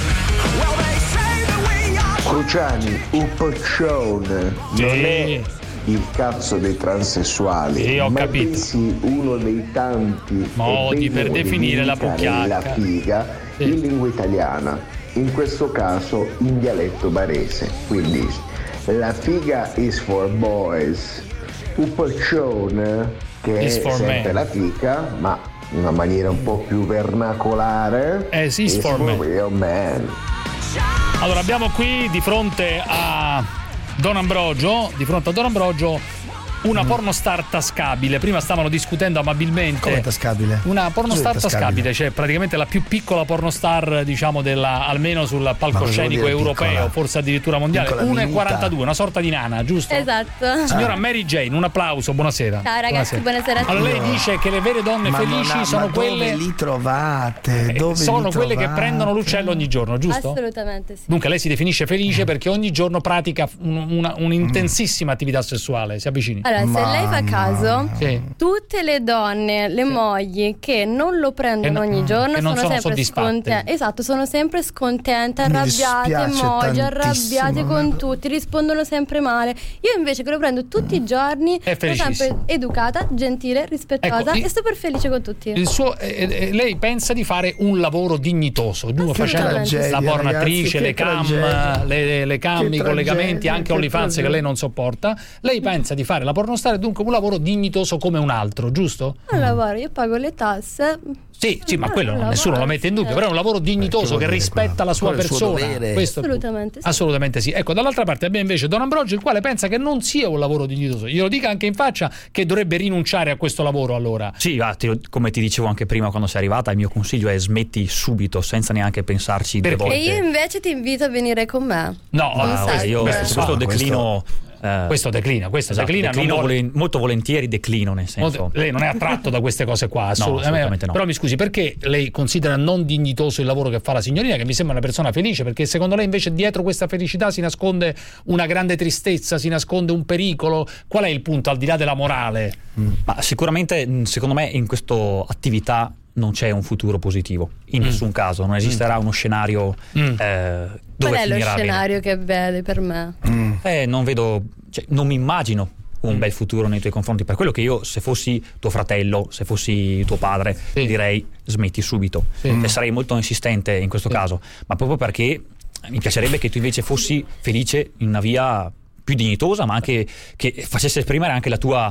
Cruciani, un poccione Sì. non è il cazzo dei transessuali, Sì, ho ma capito. bensì uno dei tanti Modi e bei per modi definire di la indicare pucchiacca. la figa Sì. in lingua italiana, in questo caso in dialetto barese. Quindi la figa is for boys, un poccione che Is è for sempre men. la figa, ma in una maniera un po' più vernacolare, Eh, sì, is is for men. real man. Allora, abbiamo qui di fronte a Don Ambrogio, di fronte a Don Ambrogio, una pornostar tascabile. Prima stavano discutendo amabilmente. Come tascabile? Una pornostar Cos'è tascabile? tascabile, cioè praticamente la più piccola pornostar, diciamo, della, almeno sul palcoscenico Ma cosa vuol dire europeo, piccola? forse addirittura mondiale. Piccola, uno virgola minuta. quarantadue, una sorta di nana, giusto? Esatto. Signora Mary Jane, un applauso, buonasera. Ciao ragazzi, buonasera a tutti. Allora lei dice che le vere donne Ma non felici ha- sono ma quelle dove li trovate? Dove sono li quelle che trovate? prendono l'uccello ogni giorno, giusto? Assolutamente sì. Dunque lei si definisce felice perché ogni giorno pratica un- una, un'intensissima attività sessuale, si avvicini. Allora, se lei fa caso, Sì. tutte le donne, le mogli che non lo prendono Che no- ogni giorno che non sono, sono sempre soddisfatte. scontente. Esatto, sono sempre scontente, Mi arrabbiate, dispiace emoji, arrabbiate tantissimo. con tutti, rispondono sempre male. Io invece che lo prendo tutti i giorni, È sono sempre felicissimo. educata, gentile, rispettosa Ecco, il- e super felice con tutti. Il suo, eh, eh, lei pensa di fare un lavoro dignitoso, giusto? Facendo tragedia, la pornatrice, ragazzi, le che cam, tragedia. le, le cam, Che i collegamenti, tragedia, anche che OnlyFans che tragedia. lei non sopporta. Lei pensa di fare la pornostar e dunque un lavoro dignitoso come un altro, giusto? Non lavoro, io pago le tasse. Sì, sì, ma Eh, quello lavoro, nessuno lo mette in dubbio, sì. però è un lavoro dignitoso che rispetta la sua Quello è il suo persona. dovere. Questo- Assolutamente sì. Assolutamente sì. Ecco, dall'altra parte abbiamo invece Don Ambrogio, il quale pensa che non sia un lavoro dignitoso. Glielo dica anche in faccia che dovrebbe rinunciare a questo lavoro allora. Sì, ah, ti- come ti dicevo anche prima quando sei arrivata, il mio consiglio è smetti subito, senza neanche pensarci due Perché? volte. E io invece ti invito a venire con me. No, Non Ah, sai. ok, io questo- su questo ah, declino. eh, Questo declina, questo esatto, declina, declino non vuole- volen- molto volentieri declino, nel senso. Molto- lei non è attratto da queste cose qua, assolutamente, assolutamente no. Però mi scusi, perché lei considera non dignitoso il lavoro che fa la signorina, che mi sembra una persona felice? Perché secondo lei invece dietro questa felicità si nasconde una grande tristezza, si nasconde un pericolo? Qual è il punto al di là della morale? Ma sicuramente, mh, secondo me, in questa attività non c'è un futuro positivo, in Mm. nessun caso. Non esisterà uno scenario Mm. eh, dove Qual è lo finirà bene. scenario che vede per me? Eh, non vedo, cioè, non mi immagino un Mm. bel futuro nei tuoi confronti. Per quello che io, se fossi tuo fratello, se fossi tuo padre, Sì. direi smetti subito. Sì. E sarei molto insistente in questo caso, ma proprio perché mi piacerebbe che tu invece fossi felice in una via più dignitosa, ma anche che facesse esprimere anche la tua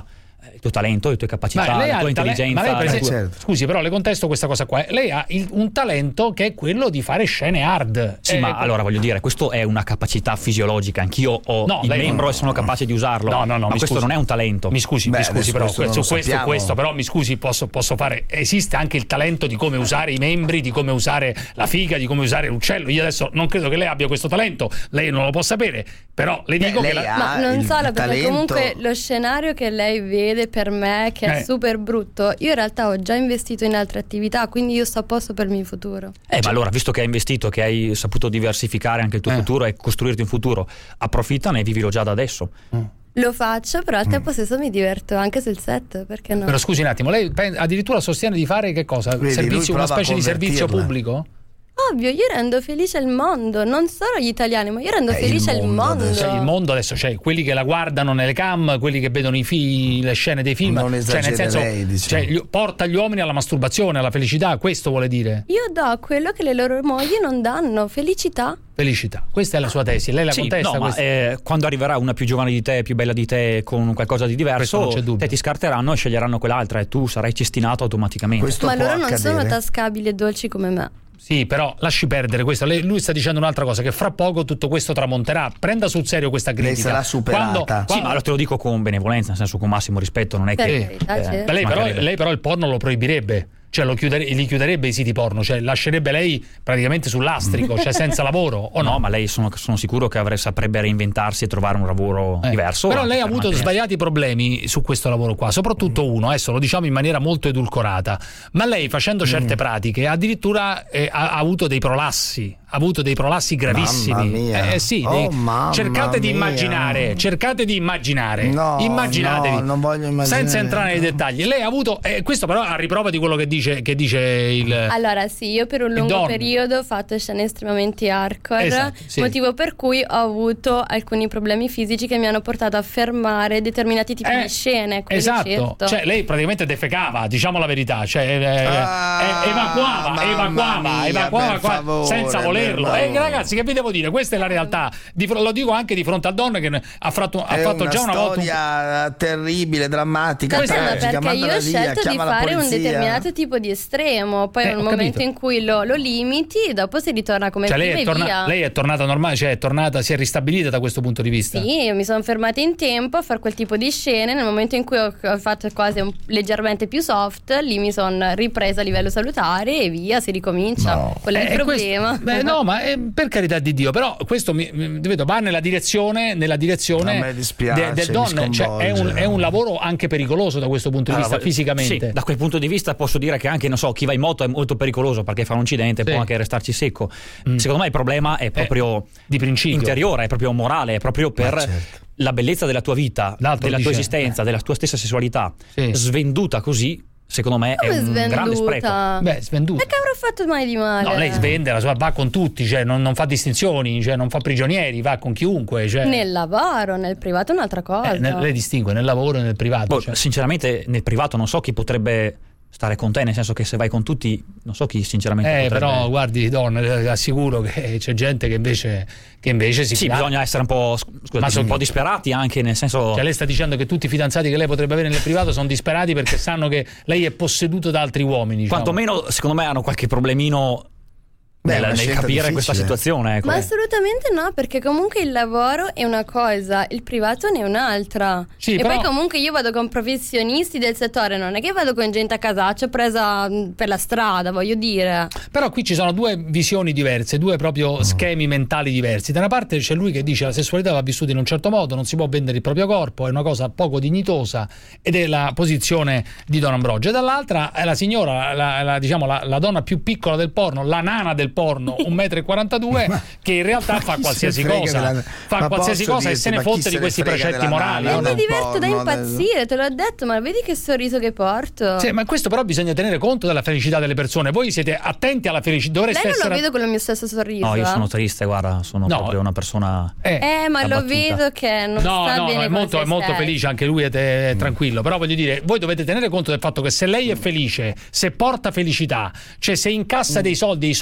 il tuo talento, le tue capacità, la tua intelligenza. Ma lei, la tua... certo. Scusi, però le contesto questa cosa qua. Lei ha il, un talento che è quello di fare scene hard. Sì, eh, ma allora voglio dire, questo è una capacità fisiologica. Anch'io ho no, il membro no, e sono capace di usarlo. No, no, no. Ma questo scusi. non è un talento. Mi scusi, Beh, mi scusi, però questo su questo, sappiamo. questo, però mi scusi, posso, posso fare. Esiste anche il talento di come usare i membri, di come usare la figa, di come usare l'uccello. Io adesso non credo che lei abbia questo talento, lei non lo può sapere, però le dico Beh, che la... Ma non solo, perché talento... comunque lo scenario che lei vede per me, che è Eh. super brutto, io in realtà ho già investito in altre attività, quindi io sto a posto per il mio futuro. Eh, ma allora, visto che hai investito, che hai saputo diversificare anche il tuo Eh. futuro e costruirti un futuro, approfittane e vivilo già da adesso. Lo faccio, però al tempo stesso mi diverto anche sul set, perché no? Però scusi un attimo, lei pen- addirittura sostiene di fare che cosa? Vedi, Servizio, lui una prova specie a di servizio convertirla. pubblico? Ovvio, io rendo felice il mondo, non solo gli italiani, ma io rendo Eh, felice il il mondo mondo. adesso- Cioè, il mondo adesso c'è quelli che la guardano nelle cam, quelli che vedono i fi- le scene dei film, Non cioè nel senso, esagererei, diciamo. cioè, gli- porta gli uomini alla masturbazione, alla felicità, questo vuole dire Io do quello che le loro mogli non danno, felicità. felicità. Questa è la sua tesi, lei la Sì, contesta? no, ma questa? eh, quando arriverà una più giovane di te, più bella di te, con qualcosa di Questo diverso, non c'è dubbio. te ti scarteranno e sceglieranno quell'altra e tu sarai cestinato automaticamente. Questo Ma può loro non accadere. sono tascabili e dolci come me. Sì, però lasci perdere questo. Lei- lui sta dicendo un'altra cosa, che fra poco tutto questo tramonterà. Prenda sul serio questa Lei critica. sarà superata. Quando, Sì, quando- ma te lo dico con benevolenza, nel senso con massimo rispetto, non è Per che carità, eh, certo. Ma lei, però, mancherebbe. lei però il porno lo proibirebbe, cioè lo chiudere- gli chiuderebbe i siti porno, cioè lascerebbe lei praticamente sull'astrico, cioè senza lavoro, o no? No, ma lei sono, sono sicuro che avrebbe, saprebbe reinventarsi e trovare un lavoro Eh, diverso. Però anche lei ha per avuto mantenersi. svariati problemi su questo lavoro qua, soprattutto uno, adesso lo diciamo in maniera molto edulcorata, ma lei facendo certe pratiche addirittura eh, ha, ha avuto dei prolassi, ha avuto dei prolassi gravissimi. Mamma mia. Eh, sì, Oh, dei- mamma cercate di mia. immaginare, cercate di immaginare, No, immaginatevi, no, non voglio immaginare. senza entrare nei dettagli. Lei ha avuto, eh, questo però a riprova di quello che dice, che dice il... Allora sì, io per un lungo Dorn. periodo ho fatto scene estremamente hardcore, Esatto, sì. motivo per cui ho avuto alcuni problemi fisici che mi hanno portato a fermare determinati tipi Eh, di scene. quelle esatto, certo. cioè lei praticamente defecava, diciamo la verità, cioè eh, eh, Ah, evacuava, mamma evacuava, mia, evacuava per qua- favore, senza per volerlo. favore. E ragazzi, che vi devo dire? Questa è la realtà. Di fro- lo dico anche di fronte a Don che ha fatto, ha È fatto una già una volta un... storia terribile, drammatica, Questo è tragica. perché io Mandala ho via, scelto di chiama la fare un polizia. determinato tipo di estremo, poi Eh, nel ho momento capito. in cui lo, lo limiti, dopo si ritorna come Cioè lei prima è, e torna- via. lei è tornata normale, cioè è tornata, si è ristabilita da questo punto di vista. Sì, io mi sono fermata in tempo a fare quel tipo di scene. Nel momento in cui ho, ho fatto cose un- leggermente più soft, lì mi sono ripresa a livello salutare e via, si ricomincia. Quello è il Eh, problema. questo- beh, no, ma eh, per carità di Dio, però questo mi, mi- vedo, va nella direzione, nella direzione A me dispiace, de- del mi don, cioè è un, sconvolge. è un lavoro anche pericoloso da questo punto di Allora, vista, fisicamente. Sì, da quel punto di vista posso dire che anche, non so, chi va in moto è molto pericoloso perché fa un incidente, Sì. può anche restarci secco. Secondo me il problema è proprio di principio, interiore, è proprio morale, è proprio per Ma certo. la bellezza della tua vita, L'altro della tua dice- esistenza, della tua stessa sessualità, Sì. svenduta così, secondo me Come è un grande spreco. svenduta? Beh, svenduta. E che avrò fatto mai di male? No, lei svende, la sua, va con tutti, cioè non, non fa distinzioni, cioè non fa prigionieri, va con chiunque. Cioè, Nel lavoro, nel privato è un'altra cosa. eh, nel- lei distingue nel lavoro e nel privato. Boh, cioè. sinceramente nel privato non so chi potrebbe stare con te, nel senso che se vai con tutti non so chi sinceramente Eh, potrebbe... però guardi, Don, le assicuro che c'è gente che invece, che invece si Sì, fida- bisogna essere un po', scusate, Ma un sono- po' disperati anche, nel senso... Cioè lei sta dicendo che tutti i fidanzati che lei potrebbe avere nel privato sono disperati perché sanno che lei è posseduto da altri uomini, diciamo. Quantomeno secondo me hanno qualche problemino Beh, nel, è una nel scelta capire questa difficile. situazione, ecco. Ma assolutamente no, perché comunque il lavoro è una cosa, il privato ne è un'altra. Sì, e però- poi comunque io vado con professionisti del settore, non è che vado con gente a casaccio presa mh, per la strada, voglio dire. Però qui ci sono due visioni diverse, due proprio schemi mentali diversi. Da una parte c'è lui che dice la sessualità va vissuta in un certo modo, non si può vendere il proprio corpo, è una cosa poco dignitosa, ed è la posizione di Don Ambrogio. E dall'altra è la signora, la, la- diciamo la, la donna più piccola del porno, la nana del porno, un metro e quarantadue, che in realtà fa chi qualsiasi se frega cosa, della- fa Ma qualsiasi posso cosa e dirti, se ne ma chi fotte se di ne questi frega precetti della morali. nana? Ma no, mi diverto da porno, impazzire, te l'ho detto, ma vedi che sorriso che porto. Sì, ma questo però bisogna tenere conto della felicità delle persone. Voi siete attenti alla felicità, dovreste Lei non essere lo vedo con il mio stesso sorriso. No, io eh? sono triste, guarda, sono No. proprio una persona... Eh, ma lo abbattuta. vedo che non No, sta no, bene no, è con molto, se è molto stesso. felice anche lui ed è tranquillo. Però voglio dire, voi dovete tenere conto del fatto che se lei è felice, se porta felicità, cioè se incassa dei soldi, i soldi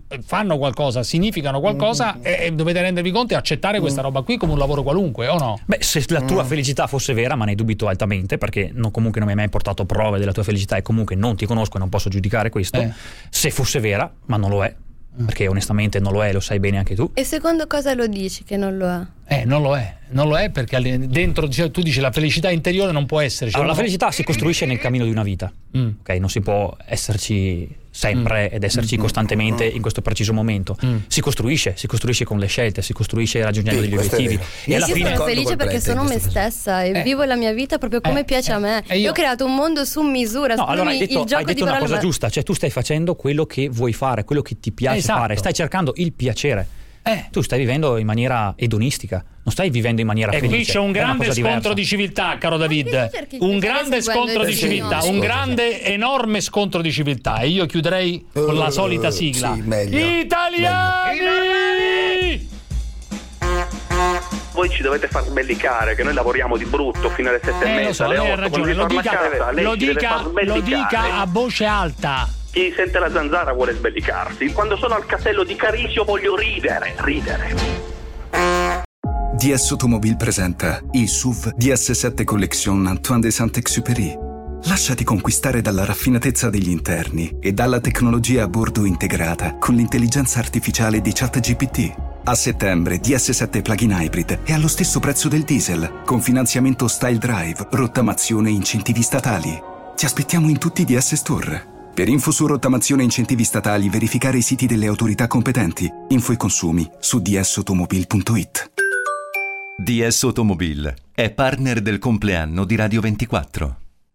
fanno qualcosa, significano qualcosa mm. e, e dovete rendervi conto e accettare mm. questa roba qui come un lavoro qualunque, o no? Beh, se la tua mm. felicità fosse vera, ma ne dubito altamente, perché non, comunque non mi hai mai portato prove della tua felicità e comunque non ti conosco e non posso giudicare questo, eh. se fosse vera, ma non lo è, mm. perché onestamente non lo è, lo sai bene anche tu. E secondo cosa lo dici che non lo è? Eh, non lo è, non lo è perché dentro, cioè, tu dici la felicità interiore non può essere. Cioè allora, no? La felicità si costruisce nel cammino di una vita, mm. ok? Non si può esserci sempre mm. ed esserci mm. costantemente in questo preciso momento. Mm. Si costruisce, si costruisce con le scelte, si costruisce raggiungendo sì, degli obiettivi. E alla fine sono felice perché sono me stessa e eh. vivo la mia vita proprio come eh. piace eh. a me. Eh. Io... io ho creato un mondo su misura. No, allora hai detto, il gioco hai detto di una cosa me... giusta, cioè tu stai facendo quello che vuoi fare, quello che ti piace esatto. fare, stai cercando il piacere. Eh. Tu stai vivendo in maniera edonistica, non stai vivendo in maniera e felice. E qui c'è un grande scontro diversa. di civiltà, caro David. Un grande scontro di civiltà, un grande, enorme scontro di civiltà. E io chiuderei uh, con la solita sigla. Sì, meglio. Italiani! Meglio. Voi ci dovete far sbellicare, che noi lavoriamo di brutto fino alle sette eh, e mezza, so, alle lei otto. ha ragione, lo dica, casa, lo, dica, lo dica a voce alta. Chi sente la zanzara vuole sbellicarsi. Quando sono al castello di Carisio voglio ridere, ridere. D S Automobile presenta il S U V D S sette Collection Antoine de Saint-Exupéry. Lasciati conquistare dalla raffinatezza degli interni e dalla tecnologia a bordo integrata con l'intelligenza artificiale di ChatGPT. A settembre D S sette Plug-in Hybrid è allo stesso prezzo del diesel, con finanziamento Style Drive, rottamazione e incentivi statali. Ti aspettiamo in tutti i D S Store. Per info su rottamazione e incentivi statali, verificare i siti delle autorità competenti. Info e consumi su d s automobile punto i t. D S Automobile è partner del compleanno di Radio ventiquattro.